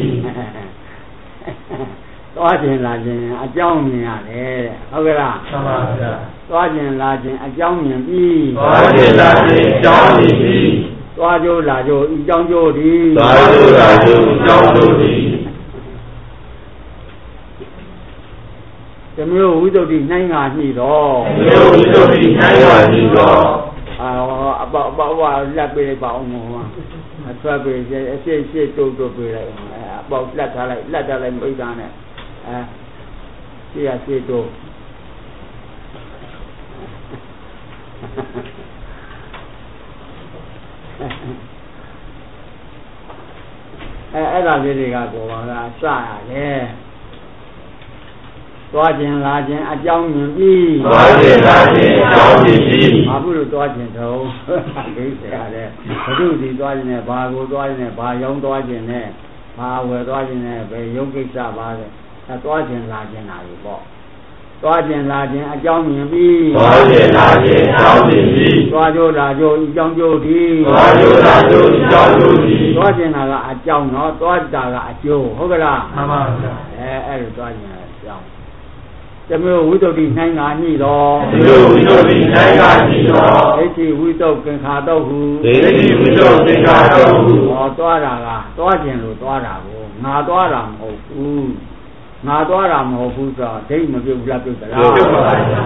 သွားခြင်းလာခြင်းအကြောင်းမြင်ရတယ်ဟုတ်ကဲ့လားမှန်ပါဗျာသွားခြင်းလာခြင်းအကြောင်းမြင်ပြီးသွားခြင်းလာခြင်းအကြောင်းမြင်ပြီးသွားကြလာကြဤကြောင်းကြသည်သွားကြလာကြဤကြောင်းကြသည်ဓမ္မယောဝိတ္တုတိနိုင်ငါညှိတော်ဓမ္မယောဝိတ္တုတိနိုင်ငါညှိတော်အာအပအပဝါလက်ပေးလိုက်ပါအောင်မောအထွက်ပေးအရှိရှိတုတ်တုတ်ပေးလိုက်အပေါက်လက်ထားလိုက်လက်ထားလိုက်မိသားနဲ့အဲရှေ့ရရှေ့တို့အဲအဲ့ဒါလေးတွေကကိုယ်ပါလားစရတယ်သွားခြင်းလာခြင်းအကြောင်းမြင်ပြီးသွားခြင်းလာခြင်းအကြောင်းမြင်ပြီးဘာဖြစ်လို့သွားခြင်းတုံးဒိဋ္ဌိရတယ်ဘုဒ္ဓဒီသွားခြင်းနဲ့ဘာကိုသွားခြင်းနဲ့ဘာယုံသွားခြင်းနဲ့ဘာဝယ်သွားခြင်းနဲ့ဘယ်ယုံကိစ္စပါလဲအဲသွားခြင်းလာခြင်းလာပြီပေါ့သွားခြင်းလာခြင်းအကြောင်းမြင်ပြီးသွားခြင်းလာခြင်းအကြောင်းမြင်ပြီးသွားကြလာကြဤကြောင်းကြဒီသွားကြလာကြဤကြောင်းကြဒီသွားခြင်းလာကအကြောင်းနော်သွားတာကအကျိုးဟုတ်ကလားမှန်ပါဗျာအဲအဲ့လိုသွားခြင်းအကြောင်းတမျိုးဝိတ္တုတိနိုင်ငါညိတော်တမျိုးဝိတ္တုတိနိုင်ငါညိတော်ဒိဋ္ဌိဝိတ္တုကင်္ခာတုတ်ဟုဒိဋ္ဌိဝိတ္တုကင်္ခာတုတ်ဟုဟောသွားတာကသွားခြင်းလို့သွားတာကိုငါသွားတာမဟုတ်ဘူးငါသွားတာမဟုတ်ဘူးဆိုတော့ဒိဋ္ဌိမပြုတ်ဘူးလားပြုတ်သလားပြုတ်ပါပါဗျာ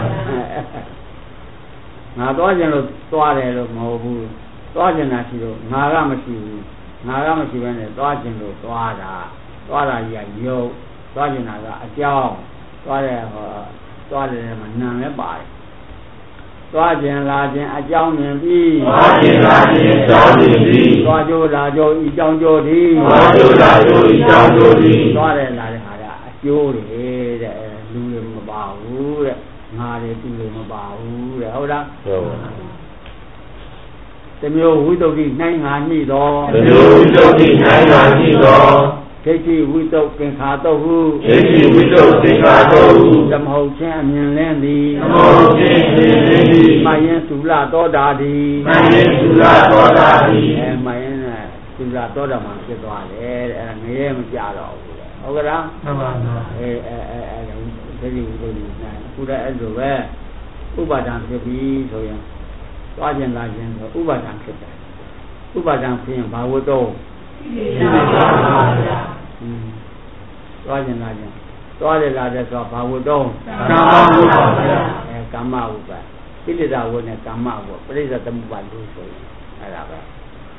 ငါသွားခြင်းလို့သွားတယ်လို့မဟုတ်ဘူးသွားခြင်းတာရှိလို့ငါကမရှိဘူးငါကမရှိဘဲနဲ့သွားခြင်းလို့သွားတာသွားတာကြီးကယုတ်သွားခြင်းတာကအကြောင်းသွားတယ်ဟောသွားတယ်မှာနာလည်းပါတယ်သွားခြင်းလာခြင်းအကြောင်းမြင်ပြီးသွားခြင်းလာခြင်းအကြောင်းမြင်ပြီးသွားကြလာကြဤကြောင်းကြဒီသွားကြလာကြဤကြောင်းကြဒီသွားတယ်လာတဲ့ဟာကအကျိုးတွေတဲ့လူတွေမပါဘူးတဲ့ငါတွေသူတွေမပါဘူးတဲ့ဟုတ်လားဟုတ်ပါတမျိုးဝိတ္တုတိနိုင်ငါညိတော်တမျိုးဝိတ္တုတိနိုင်ငါညိတော်ဒိဋ္ဌိဝိတ္တုကင်္ခာတုတ်ဟုဒိဋ္ဌိဝိတ္တုကင်္ခာတုတ်ဟုသမဟုတ်ခြင်းအမြင်လင်းသည်သမဟုတ်ခြင်းအမြင်လင်းသည်မယင်းသုလသောတာသည်မယင်းသုလသောတာသည်အဲမယင်းနဲ့သုလသောတာမှာဖြစ်သွားတယ်တဲ့အဲငရဲမကြတော့ဘူးဟုတ်ကလားမှန်ပါဗျာအဲအဲအဲအဲဒိဋ္ဌိဝိတ္တုနိုင်ခုတည်းအဲ့လိုပဲဥပါဒံဖြစ်ပြီးဆိုရင်သွားခြင်းလာခြင်းဆိုဥပါဒံဖြစ်တယ်ဥပါဒံဖြစ်ရင်ဘာဝတ္တုရှိပါပါဗျာอืมသွားခြင်းလာခြင်းသွားတယ်လာတယ်ဆိုတော့ဘာဝတ္တုကာမဝတ္တုပါဗျာအဲကာမဝတ္တုကိလေသာဝတ္တုနဲ့ကာမဝတ္တုပရိစ္ဆေသမုပ္ပါဒ်လို့ဆိုရင်အဲ့ဒါပဲ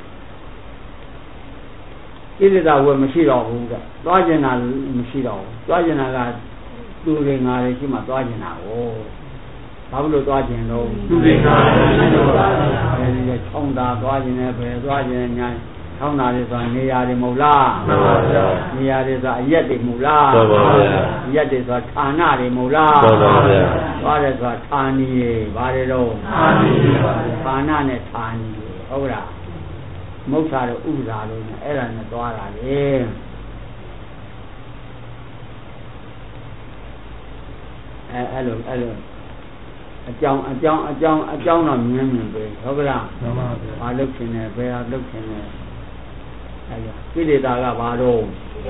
ကိလေသာဝတ္တုမရှိတော့ဘူးကသွားခြင်းလာမရှိတော့ဘူးသွားခြင်းလာကသူတွေငါတွေရှိမှသွားခြင်းလာကိုဘာလို့သွားခြင်းတော့သူတွေငါတွေရှိတော့ပါဗျာအဲဒီကချောင်းသာသွားခြင်းနဲ့ပဲသွားခြင်းညာချောင်းသာတွေဆိုတာနေရာတွေမဟုတ်လားမှန်ပါဗျာနေရာတွေဆိုတာအရက်တွေမဟုတ်လားမှန်ပါဗျာအရက်တွေဆိုတာဌာနတွေမဟုတ်လားမှန်ပါဗျာသွားတယ်ဆိုတာဌာနီတွေဘာတွေတော့ဌာနီတွေပါဌာနနဲ့ဌာနီတွေဟုတ်လားမုတ်စာတို့ဥပစာတို့နဲ့အဲ့ဒါနဲ့သွားတာလေအဲအဲ့လိုအဲ့လိုအကြောင်းအကြောင်းအကြောင်းအကြောင်းတော့မြင်မြင်ပဲဟုတ်ကလားမှန်ပါဗျာဘာလုပ်ခြင်းလဲဘယ်ဟာလုပ်ခြင်းလဲအဲဒါကိလေသာကဘာတော့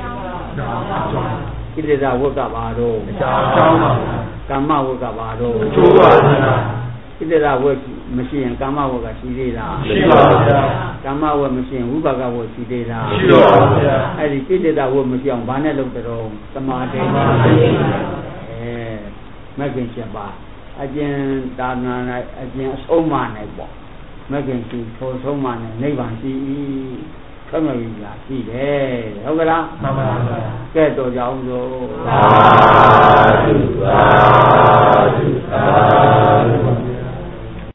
ကိလေသာဝတ်ကဘာတော့အကြောင်းအကြောင်းပါကာမဝတ်ကဘာတော့အကျိုးပါဗျာကိလေသာဝတ်မရှိရင်ကာမဝတ်ကရှိသေးလားရှိပါဗျာကာမဝတ်မရှိရင်ဝိပါကဝတ်ရှိသေးလားရှိပါဗျာအဲ့ဒီကိလေသာဝတ်မရှိအောင်ဘာနဲ့လုပ်ကြတော့သမာဓိအဲမဂ္ဂင်ချက်ပါအကျဉ်တာနာ၌အကျဉ်အဆုံးမ၌ပေါ့မဂ္ဂင်ရှိထိုဆုံးမ၌နိဗ္ဗာန်ရှိ၏ခမဝိညာရှိတယ်ဟုတ်ကလားမှန်ပါဗျာကဲတော်ကြအောင်စို့သာဓုသာဓုသာဓု